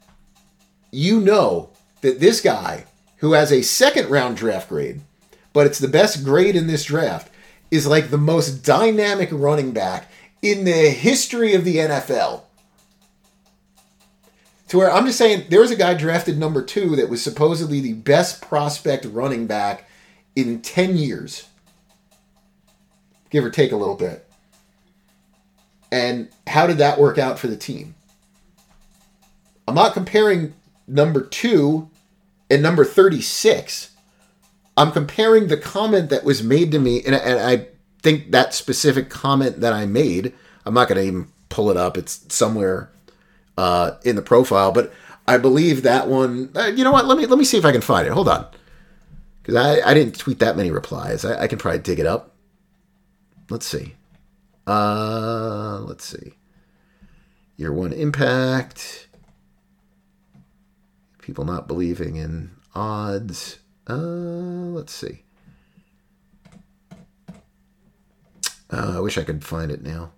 that this guy, who has a 2nd round draft grade, but it's the best grade in this draft, is like the most dynamic running back in the history of the NFL. To where I'm just saying, there was a guy drafted number 2 that was supposedly the best prospect running back in 10 years. Give or take a little bit. And how did that work out for the team? I'm not comparing number 2 and number 36. I'm comparing the comment that was made to me, and I think that specific comment that I made, I'm not going to even pull it up. It's somewhere in the profile, but I believe that one. You know what? Let me see if I can find it. Hold on, because I didn't tweet that many replies. I can probably dig it up. Let's see. Let's see. Year 1 impact. People not believing in odds. Let's see. I wish I could find it now.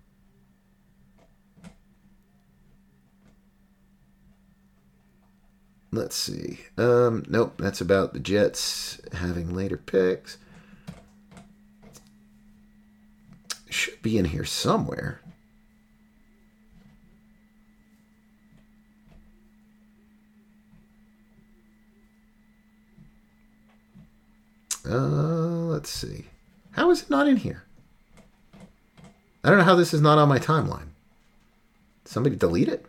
Let's see. Nope, that's about the Jets having later picks. It should be in here somewhere. Let's see. How is it not in here? I don't know how this is not on my timeline. Somebody delete it?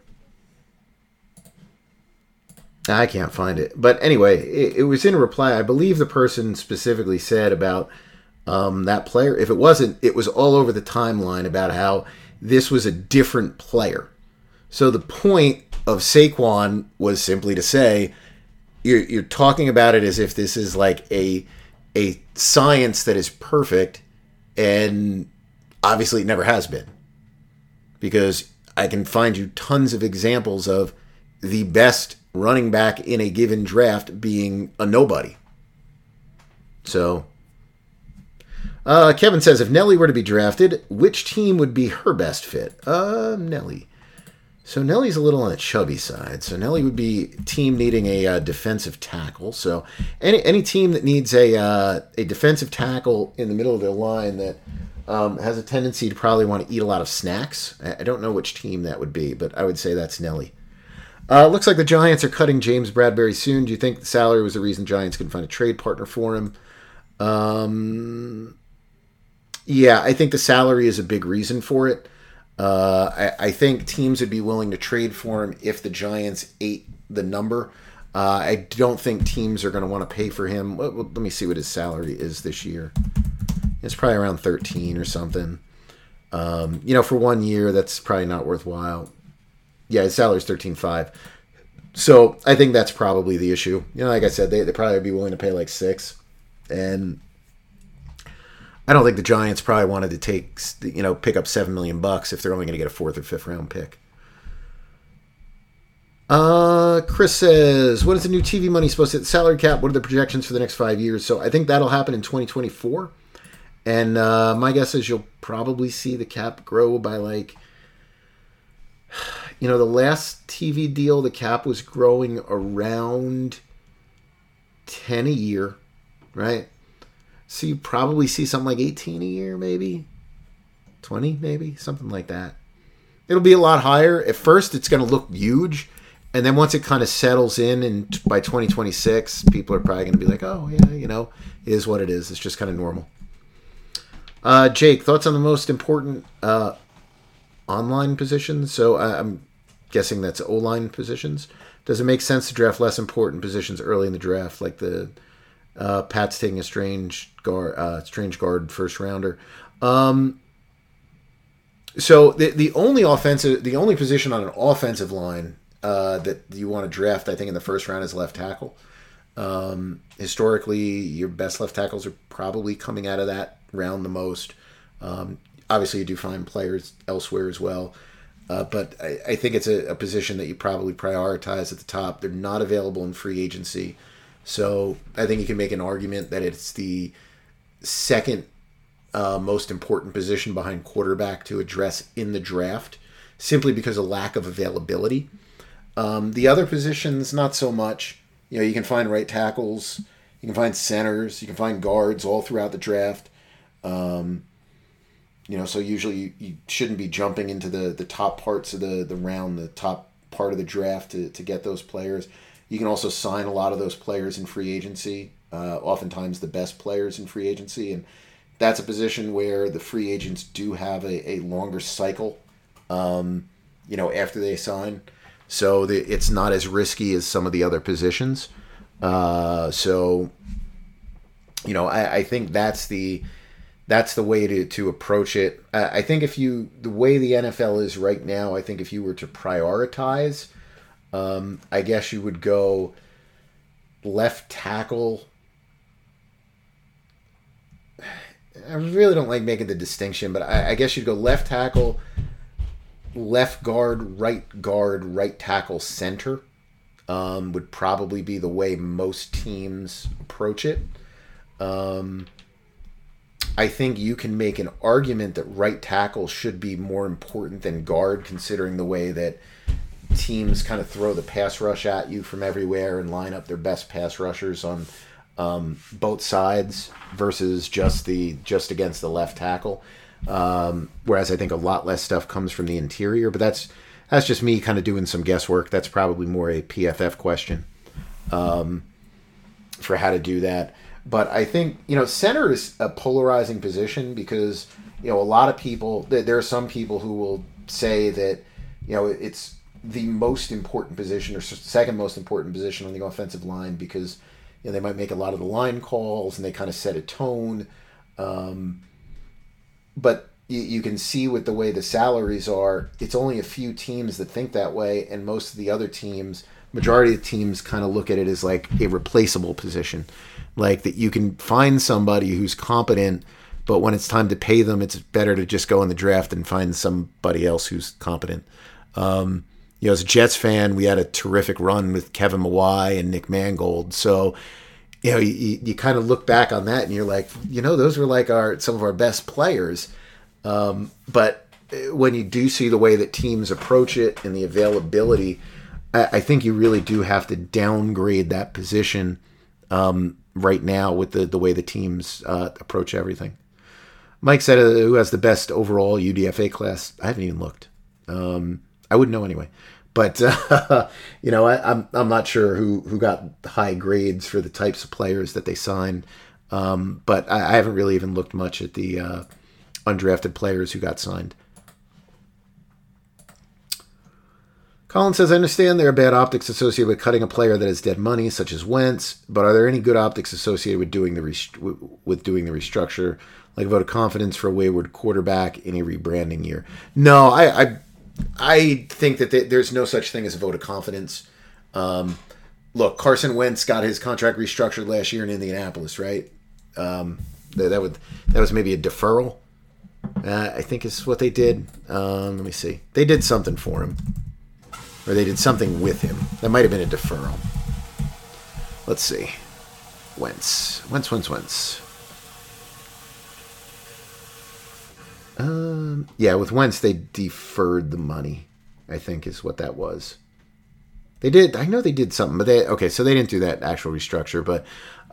I can't find it. But anyway, it was in a reply. I believe the person specifically said about that player. If it wasn't, it was all over the timeline about how this was a different player. So the point of Saquon was simply to say, you're talking about it as if this is like a science that is perfect, and obviously it never has been. Because I can find you tons of examples of the best running back in a given draft being a nobody. So, Kevin says, if Nelly were to be drafted, which team would be her best fit? Nelly. So Nelly's a little on the chubby side. So Nelly would be team needing a defensive tackle. So any team that needs a defensive tackle in the middle of their line that has a tendency to probably want to eat a lot of snacks. I don't know which team that would be, but I would say that's Nelly. Looks like the Giants are cutting James Bradbury soon. Do you think the salary was the reason Giants couldn't find a trade partner for him? Yeah, I think the salary is a big reason for it. I think teams would be willing to trade for him if the Giants ate the number. I don't think teams are going to want to pay for him. Let me see what his salary is this year. It's probably around 13 or something. For 1 year, that's probably not worthwhile. Yeah, his salary is 13.5. So I think that's probably the issue. Like I said, they probably be willing to pay like 6. And I don't think the Giants probably wanted to pick up $7 million if they're only going to get a 4th or 5th round pick. Chris says, what is the new TV money supposed to hit the salary cap? What are the projections for the next 5 years? So I think that'll happen in 2024. And my guess is you'll probably see the cap grow by the last TV deal, the cap was growing around 10 a year, right? So you probably see something like 18 a year, maybe 20, maybe something like that. It'll be a lot higher. At first, it's going to look huge. And then once it kind of settles in, and by 2026, people are probably going to be like, oh, yeah, it is what it is. It's just kind of normal. Jake, thoughts on the most important online positions? So I'm guessing that's O-line positions. Does it make sense to draft less important positions early in the draft, like the Pat's taking a strange guard first rounder? So the only position on an offensive line that you want to draft, I think, in the first round is left tackle. Historically, your best left tackles are probably coming out of that round the most. Obviously, you do find players elsewhere as well. But I think it's a position that you probably prioritize at the top. They're not available in free agency. So I think you can make an argument that it's the second most important position behind quarterback to address in the draft, simply because of lack of availability. The other positions, not so much. You can find right tackles, you can find centers, you can find guards all throughout the draft. So usually you shouldn't be jumping into the top parts of the round, the top part of the draft to get those players. You can also sign a lot of those players in free agency, oftentimes the best players in free agency. And that's a position where the free agents do have a longer cycle, after they sign. So it's not as risky as some of the other positions. I think that's the way to approach it. I think the way the NFL is right now, I think if you were to prioritize, I guess you would go left tackle. I really don't like making the distinction, but I guess you'd go left tackle, left guard, right tackle, center. Would probably be the way most teams approach it. I think you can make an argument that right tackle should be more important than guard, considering the way that teams kind of throw the pass rush at you from everywhere and line up their best pass rushers on both sides versus just against the left tackle. Whereas I think a lot less stuff comes from the interior, but that's just me kind of doing some guesswork. That's probably more a PFF question for how to do that. But I think, center is a polarizing position because, a lot of people, there are some people who will say that, it's the most important position or second most important position on the offensive line because, they might make a lot of the line calls and they kind of set a tone. But you can see with the way the salaries are, it's only a few teams that think that way, and most of the other teams, majority of the teams kind of look at it as like a replaceable position. Like that you can find somebody who's competent, but when it's time to pay them, it's better to just go in the draft and find somebody else who's competent. As a Jets fan, we had a terrific run with Kevin Mawai and Nick Mangold. So, you kind of look back on that and you're like, those were like some of our best players. But when you do see the way that teams approach it and the availability, I think you really do have to downgrade that position right now with the way the teams approach everything. Mike said, who has the best overall UDFA class? I haven't even looked. I wouldn't know anyway. But, I'm not sure who got high grades for the types of players that they signed. But I haven't really even looked much at the undrafted players who got signed. Colin says, I understand there are bad optics associated with cutting a player that has dead money, such as Wentz, but are there any good optics associated with doing the restructure, like a vote of confidence for a wayward quarterback in a rebranding year? No, I think that there's no such thing as a vote of confidence. Look, Carson Wentz got his contract restructured last year in Indianapolis, right? That was maybe a deferral, I think is what they did. Let me see. They did something for him. Or they did something with him. That might have been a deferral. Let's see. Wentz. With Wentz, they deferred the money, I think is what that was. They did. I know they did something, but so they didn't do that actual restructure. But,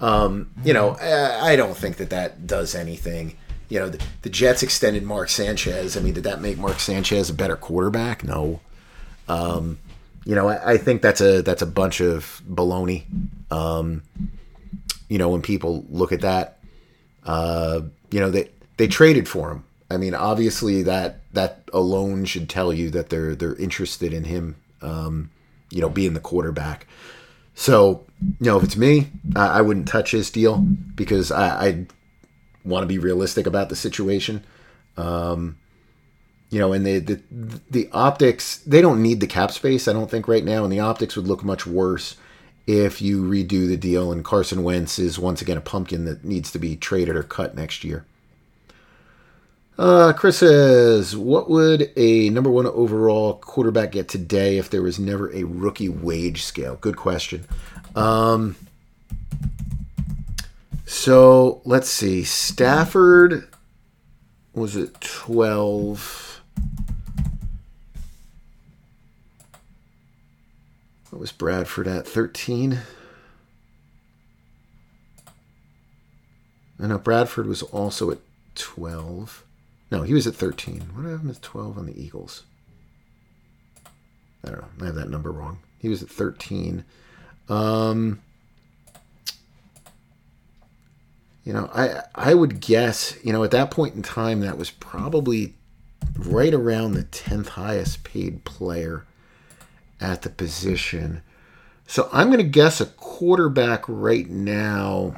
I don't think that does anything. The Jets extended Mark Sanchez. I mean, did that make Mark Sanchez a better quarterback? No. I think that's a bunch of baloney. When people look at that, they traded for him. I mean, obviously that alone should tell you that they're interested in him, being the quarterback. So, if it's me, I wouldn't touch his deal because I want to be realistic about the situation. And the optics, they don't need the cap space, I don't think, right now. And the optics would look much worse if you redo the deal and Carson Wentz is once again a pumpkin that needs to be traded or cut next year. Chris says, what would a number one overall quarterback get today if there was never a rookie wage scale? Good question. So let's see. Stafford was at 12. What was Bradford at? 13? I know Bradford was also at 12. No, he was at 13. What did I have him at 12 on the Eagles? I don't know. I have that number wrong. He was at 13. I would guess, at that point in time, that was probably right around the 10th highest paid player at the position. So I'm going to guess a quarterback right now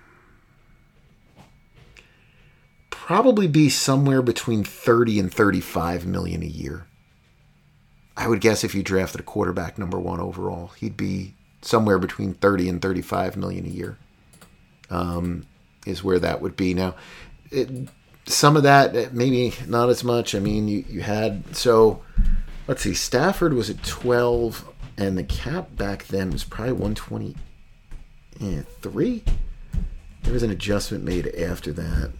probably be somewhere between 30 and 35 million a year. I would guess if you drafted a quarterback number 1 overall, he'd be somewhere between 30 and 35 million a year. Is where that would be. Now, some of that, maybe not as much. I mean, you had, so let's see, Stafford was at 12, and the cap back then was probably 123. There was an adjustment made after that.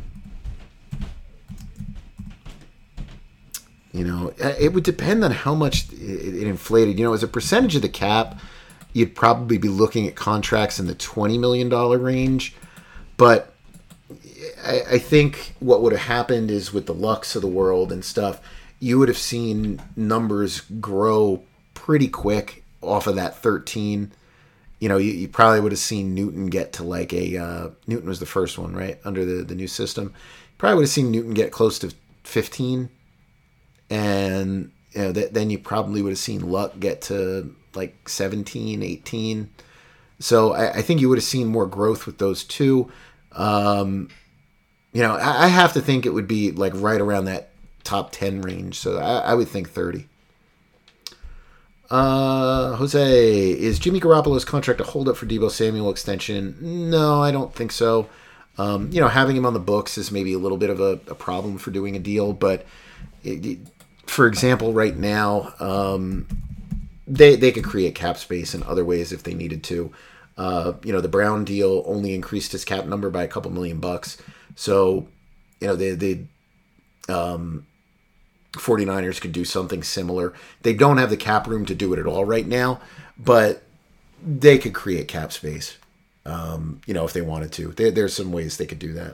It would depend on how much it inflated. As a percentage of the cap, you'd probably be looking at contracts in the $20 million range. But I think what would have happened is with the Lucks of the world and stuff, you would have seen numbers grow pretty quick off of that 13. You probably would have seen Newton get to like Newton was the first one, right, under the new system. Probably would have seen Newton get close to 15. And then you probably would have seen Luck get to like 17, 18. So I think you would have seen more growth with those two. I have to think it would be like right around that top 10 range. So I would think 30. Jose, is Jimmy Garoppolo's contract a holdup for Deebo Samuel extension? No, I don't think so. Having him on the books is maybe a little bit of a problem for doing a deal. But for example, right now, they could create cap space in other ways if they needed to. The Brown deal only increased his cap number by a couple $1,000,000. So, the 49ers could do something similar. They don't have the cap room to do it at all right now, but they could create cap space, if they wanted to. There's some ways they could do that.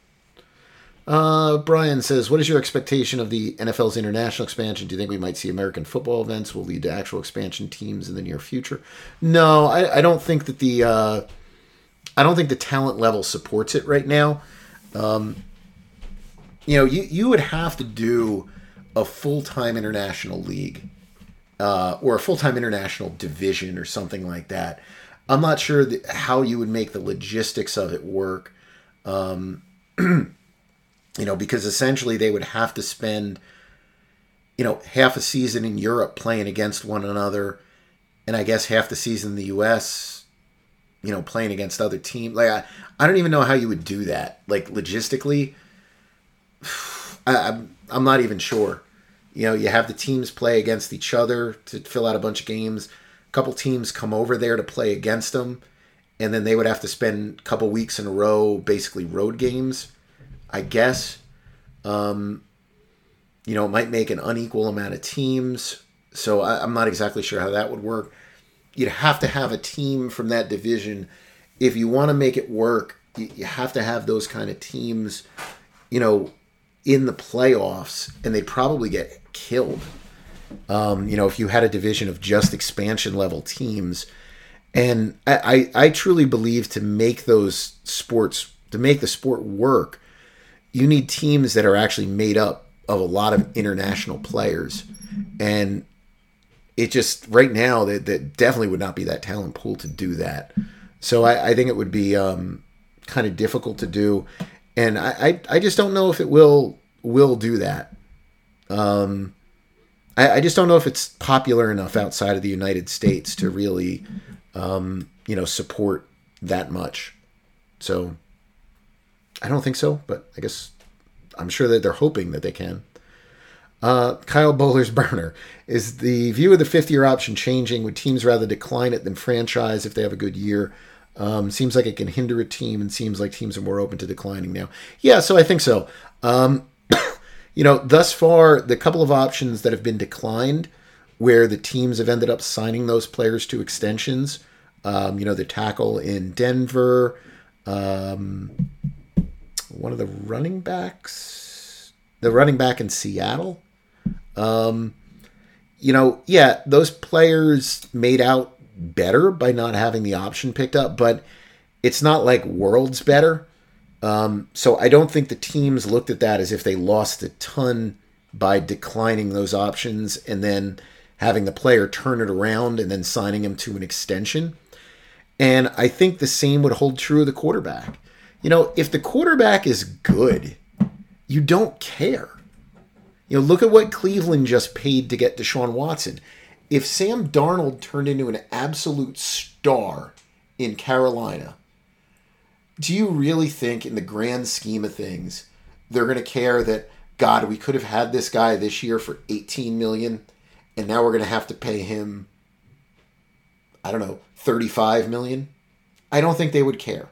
Brian says, what is your expectation of the NFL's international expansion? Do you think we might see American football events will lead to actual expansion teams in the near future? No, I don't think that the talent level supports it right now. You would have to do a full-time international league, or a full-time international division or something like that. I'm not sure how you would make the logistics of it work. Because essentially they would have to spend, half a season in Europe playing against one another, and I guess half the season in the U.S., playing against other teams. Like, I don't even know how you would do that. Like, logistically, I'm not even sure. You have the teams play against each other to fill out a bunch of games. A couple teams come over there to play against them, and then they would have to spend a couple weeks in a row, basically road games, I guess. It might make an unequal amount of teams. So I'm not exactly sure how that would work. You'd have to have a team from that division. If you want to make it work, you have to have those kind of teams, in the playoffs, and they'd probably get killed. If you had a division of just expansion level teams. And I truly believe to make the sport work, you need teams that are actually made up of a lot of international players. And it just, right now, that definitely would not be that talent pool to do that. So I think it would be kind of difficult to do. And I just don't know if it will do that. I just don't know if it's popular enough outside of the United States to really, support that much. So I don't think so, but I guess I'm sure that they're hoping that they can. Kyle Bowler's burner. Is the view of the 5th-year option changing? Would teams rather decline it than franchise if they have a good year? Seems like it can hinder a team, and seems like teams are more open to declining now. Yeah, so I think so. Thus far, the couple of options that have been declined where the teams have ended up signing those players to extensions, the tackle in Denver, one of the running backs, the running back in Seattle. Yeah, those players made out better by not having the option picked up, but it's not like worlds better. So I don't think the teams looked at that as if they lost a ton by declining those options and then having the player turn it around and then signing him to an extension. And I think the same would hold true of the quarterback. If the quarterback is good, you don't care. Look at what Cleveland just paid to get Deshaun Watson. If Sam Darnold turned into an absolute star in Carolina, do you really think in the grand scheme of things, they're going to care that, God, we could have had this guy this year for $18 million, and now we're going to have to pay him, I don't know, $35 million? I don't think they would care.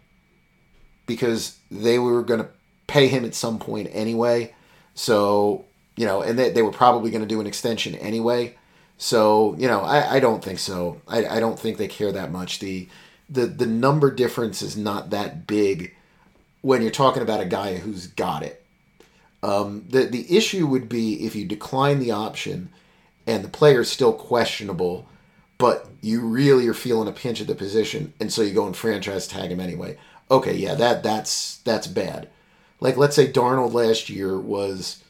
Because they were going to pay him at some point anyway. So, and they were probably going to do an extension anyway. So, I don't think so. I don't think they care that much. The number difference is not that big when you're talking about a guy who's got it. The issue would be if you decline the option and the player is still questionable, but you really are feeling a pinch at the position, and so you go and franchise tag him anyway. Okay, yeah, that's bad. Like, let's say Darnold last year was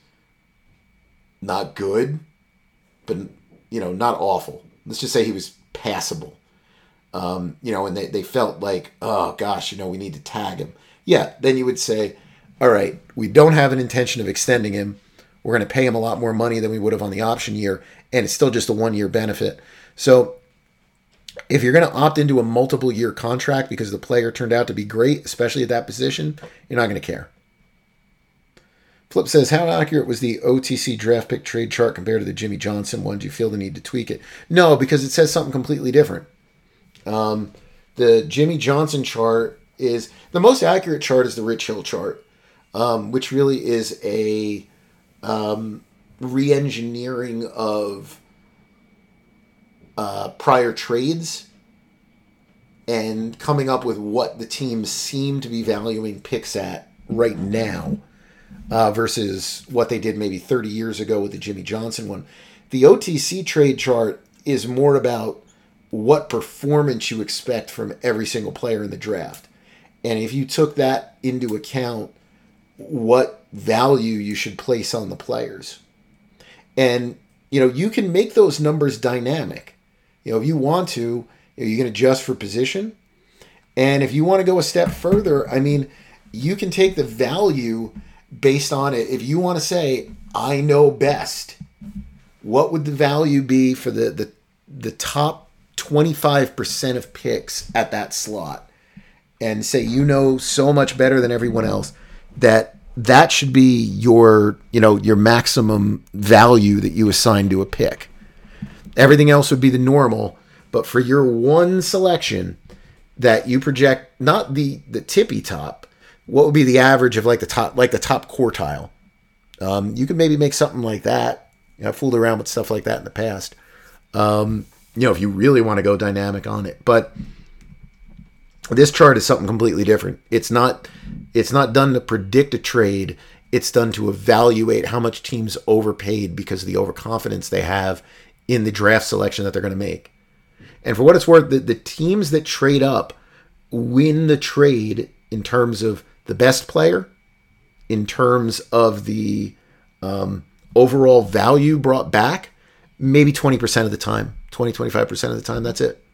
not good, but, not awful. Let's just say he was passable. And they felt like, oh, gosh, we need to tag him. Yeah, then you would say, all right, we don't have an intention of extending him. We're going to pay him a lot more money than we would have on the option year, and it's still just a 1-year benefit. So if you're going to opt into a multiple-year contract because the player turned out to be great, especially at that position, you're not going to care. Flip says, how accurate was the OTC draft pick trade chart compared to the Jimmy Johnson one? Do you feel the need to tweak it? No, because it says something completely different. The Jimmy Johnson chart is... The most accurate chart is the Rich Hill chart, which really is a re-engineering of prior trades and coming up with what the teams seem to be valuing picks at right now versus what they did maybe 30 years ago with the Jimmy Johnson one. The OTC trade chart is more about what performance you expect from every single player in the draft. And if you took that into account, what value you should place on the players. And, you can make those numbers dynamic. If you want to, you can adjust for position. And if you want to go a step further, you can take the value based on it. If you want to say, I know best, what would the value be for the top 25% of picks at that slot? And say, so much better than everyone else that should be your maximum value that you assign to a pick. Everything else would be the normal, but for your one selection that you project, not the tippy top, what would be the average of the top quartile? You could maybe make something like that. I've fooled around with stuff like that in the past. If you really want to go dynamic on it, but this chart is something completely different. It's not done to predict a trade. It's done to evaluate how much teams overpaid because of the overconfidence they have in the draft selection that they're going to make. And for what it's worth, the teams that trade up win the trade in terms of the best player, in terms of the overall value brought back, maybe 20% of the time, 25% of the time, that's it.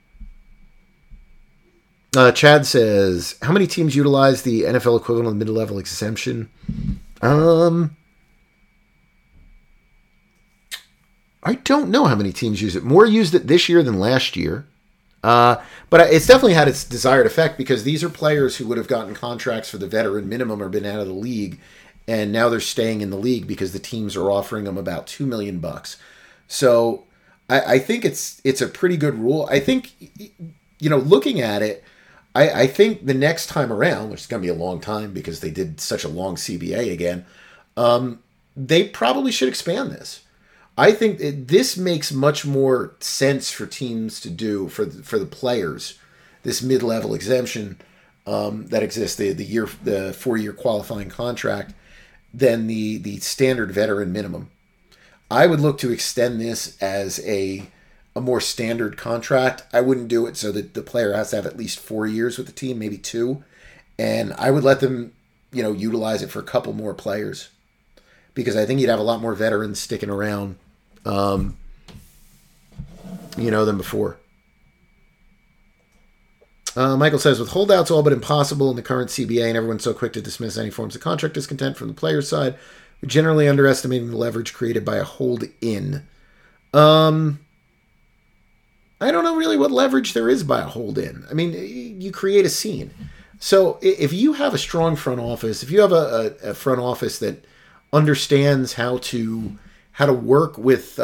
Chad says, how many teams utilize the NFL equivalent of mid-level exemption? I don't know how many teams use it. More used it this year than last year. But it's definitely had its desired effect because these are players who would have gotten contracts for the veteran minimum or been out of the league, and now they're staying in the league because the teams are offering them about $2 million. So I think it's a pretty good rule. I think, looking at it, I think the next time around, which is going to be a long time because they did such a long CBA again, they probably should expand this. I think this makes much more sense for teams to do for the players. This mid-level exemption that exists, the 4-year qualifying contract, than the standard veteran minimum. I would look to extend this as a more standard contract. I wouldn't do it so that the player has to have at least 4 years with the team, maybe 2. And I would let them, utilize it for a couple more players. Because I think you'd have a lot more veterans sticking around, than before. Michael says, with holdouts all but impossible in the current CBA and everyone so quick to dismiss any forms of contract discontent from the player's side, we're generally underestimating the leverage created by a hold-in. I don't know really what leverage there is by a hold-in. I mean, you create a scene. So if you have a strong front office, if you have a front office that understands how to work with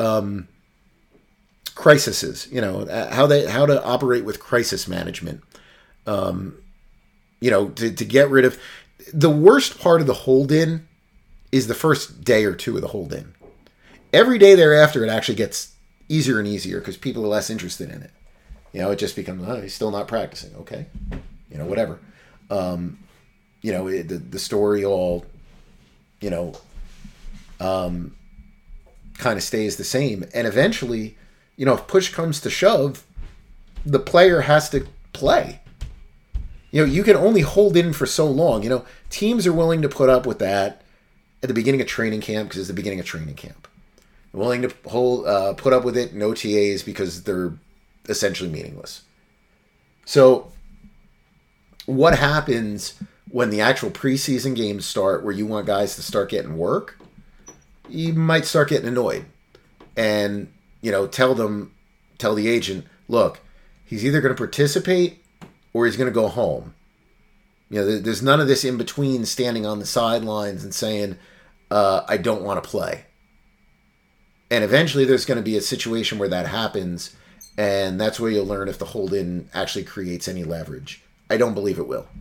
crises, how to operate with crisis management, to get rid of the worst part of the hold-in is the first day or two of the hold-in. Every day thereafter, it actually gets easier and easier because people are less interested in it. It just becomes, he's still not practicing. Okay. Whatever. The story all, kind of stays the same. And eventually, if push comes to shove, the player has to play. You can only hold in for so long. Teams are willing to put up with that at the beginning of training camp because it's the beginning of training camp. They're willing to put up with it in OTAs because they're essentially meaningless. So what happens when the actual preseason games start where you want guys to start getting work? You might start getting annoyed and, tell the agent, look, he's either going to participate or he's going to go home. There's none of this in between standing on the sidelines and saying, I don't want to play. And eventually there's going to be a situation where that happens, and that's where you'll learn if the hold-in actually creates any leverage. I don't believe it will.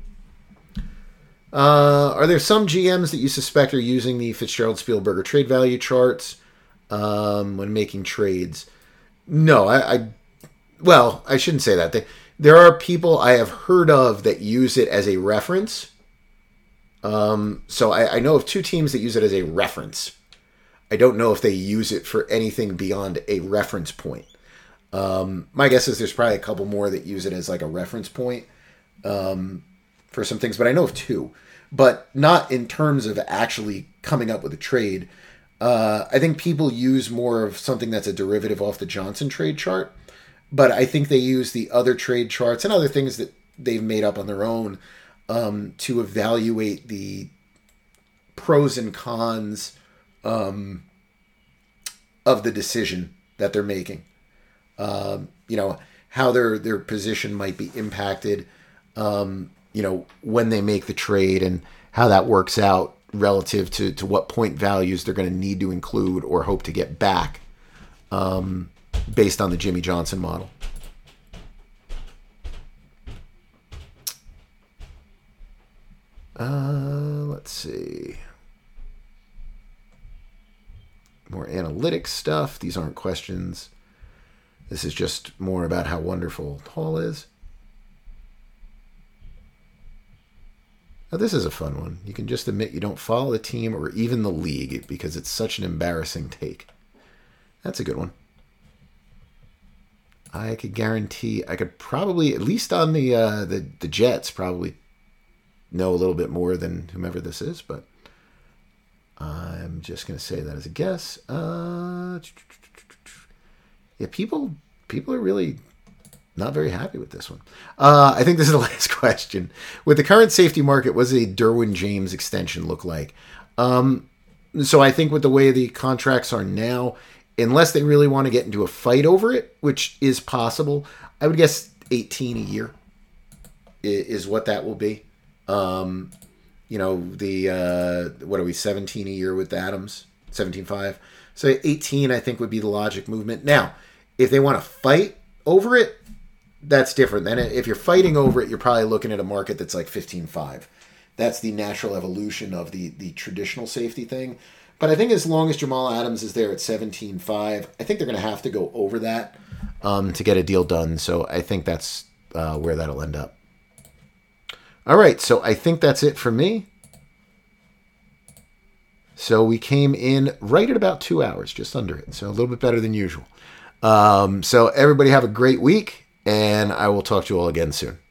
Are there some GMs that you suspect are using the Fitzgerald-Spielberger trade value charts when making trades? No, I shouldn't say that. There are people I have heard of that use it as a reference. So I know of 2 teams that use it as a reference. I don't know if they use it for anything beyond a reference point. My guess is there's probably a couple more that use it as like a reference point for some things, but I know of 2. But not in terms of actually coming up with a trade. I think people use more of something that's a derivative off the Johnson trade chart. But I think they use the other trade charts and other things that they've made up on their own to evaluate the pros and cons of the decision that they're making. How their position might be impacted, when they make the trade and how that works out relative to what point values they're going to need to include or hope to get back based on the Jimmy Johnson model. Let's see. More analytics stuff. These aren't questions. This is just more about how wonderful Hall is. Now, this is a fun one. You can just admit you don't follow the team or even the league because it's such an embarrassing take. That's a good one. I could guarantee I could probably, at least on the Jets, probably know a little bit more than whomever this is, but I'm just going to say that as a guess. Yeah, people are really not very happy with this one. I think this is the last question. With the current safety market, what does a Derwin James extension look like? So I think with the way the contracts are now, unless they really want to get into a fight over it, which is possible, I would guess 18 a year is what that will be. What are we, 17 a year with Adams? 17.5. So 18, I think, would be the logic movement. Now, if they want to fight over it, that's different. Then if you're fighting over it, you're probably looking at a market that's like 15.5. That's the natural evolution of the traditional safety thing. But I think as long as Jamal Adams is there at 17.5, I think they're going to have to go over that to get a deal done. So I think that's where that'll end up. All right, so I think that's it for me. So we came in right at about 2 hours, just under it. So a little bit better than usual. So everybody have a great week, and I will talk to you all again soon.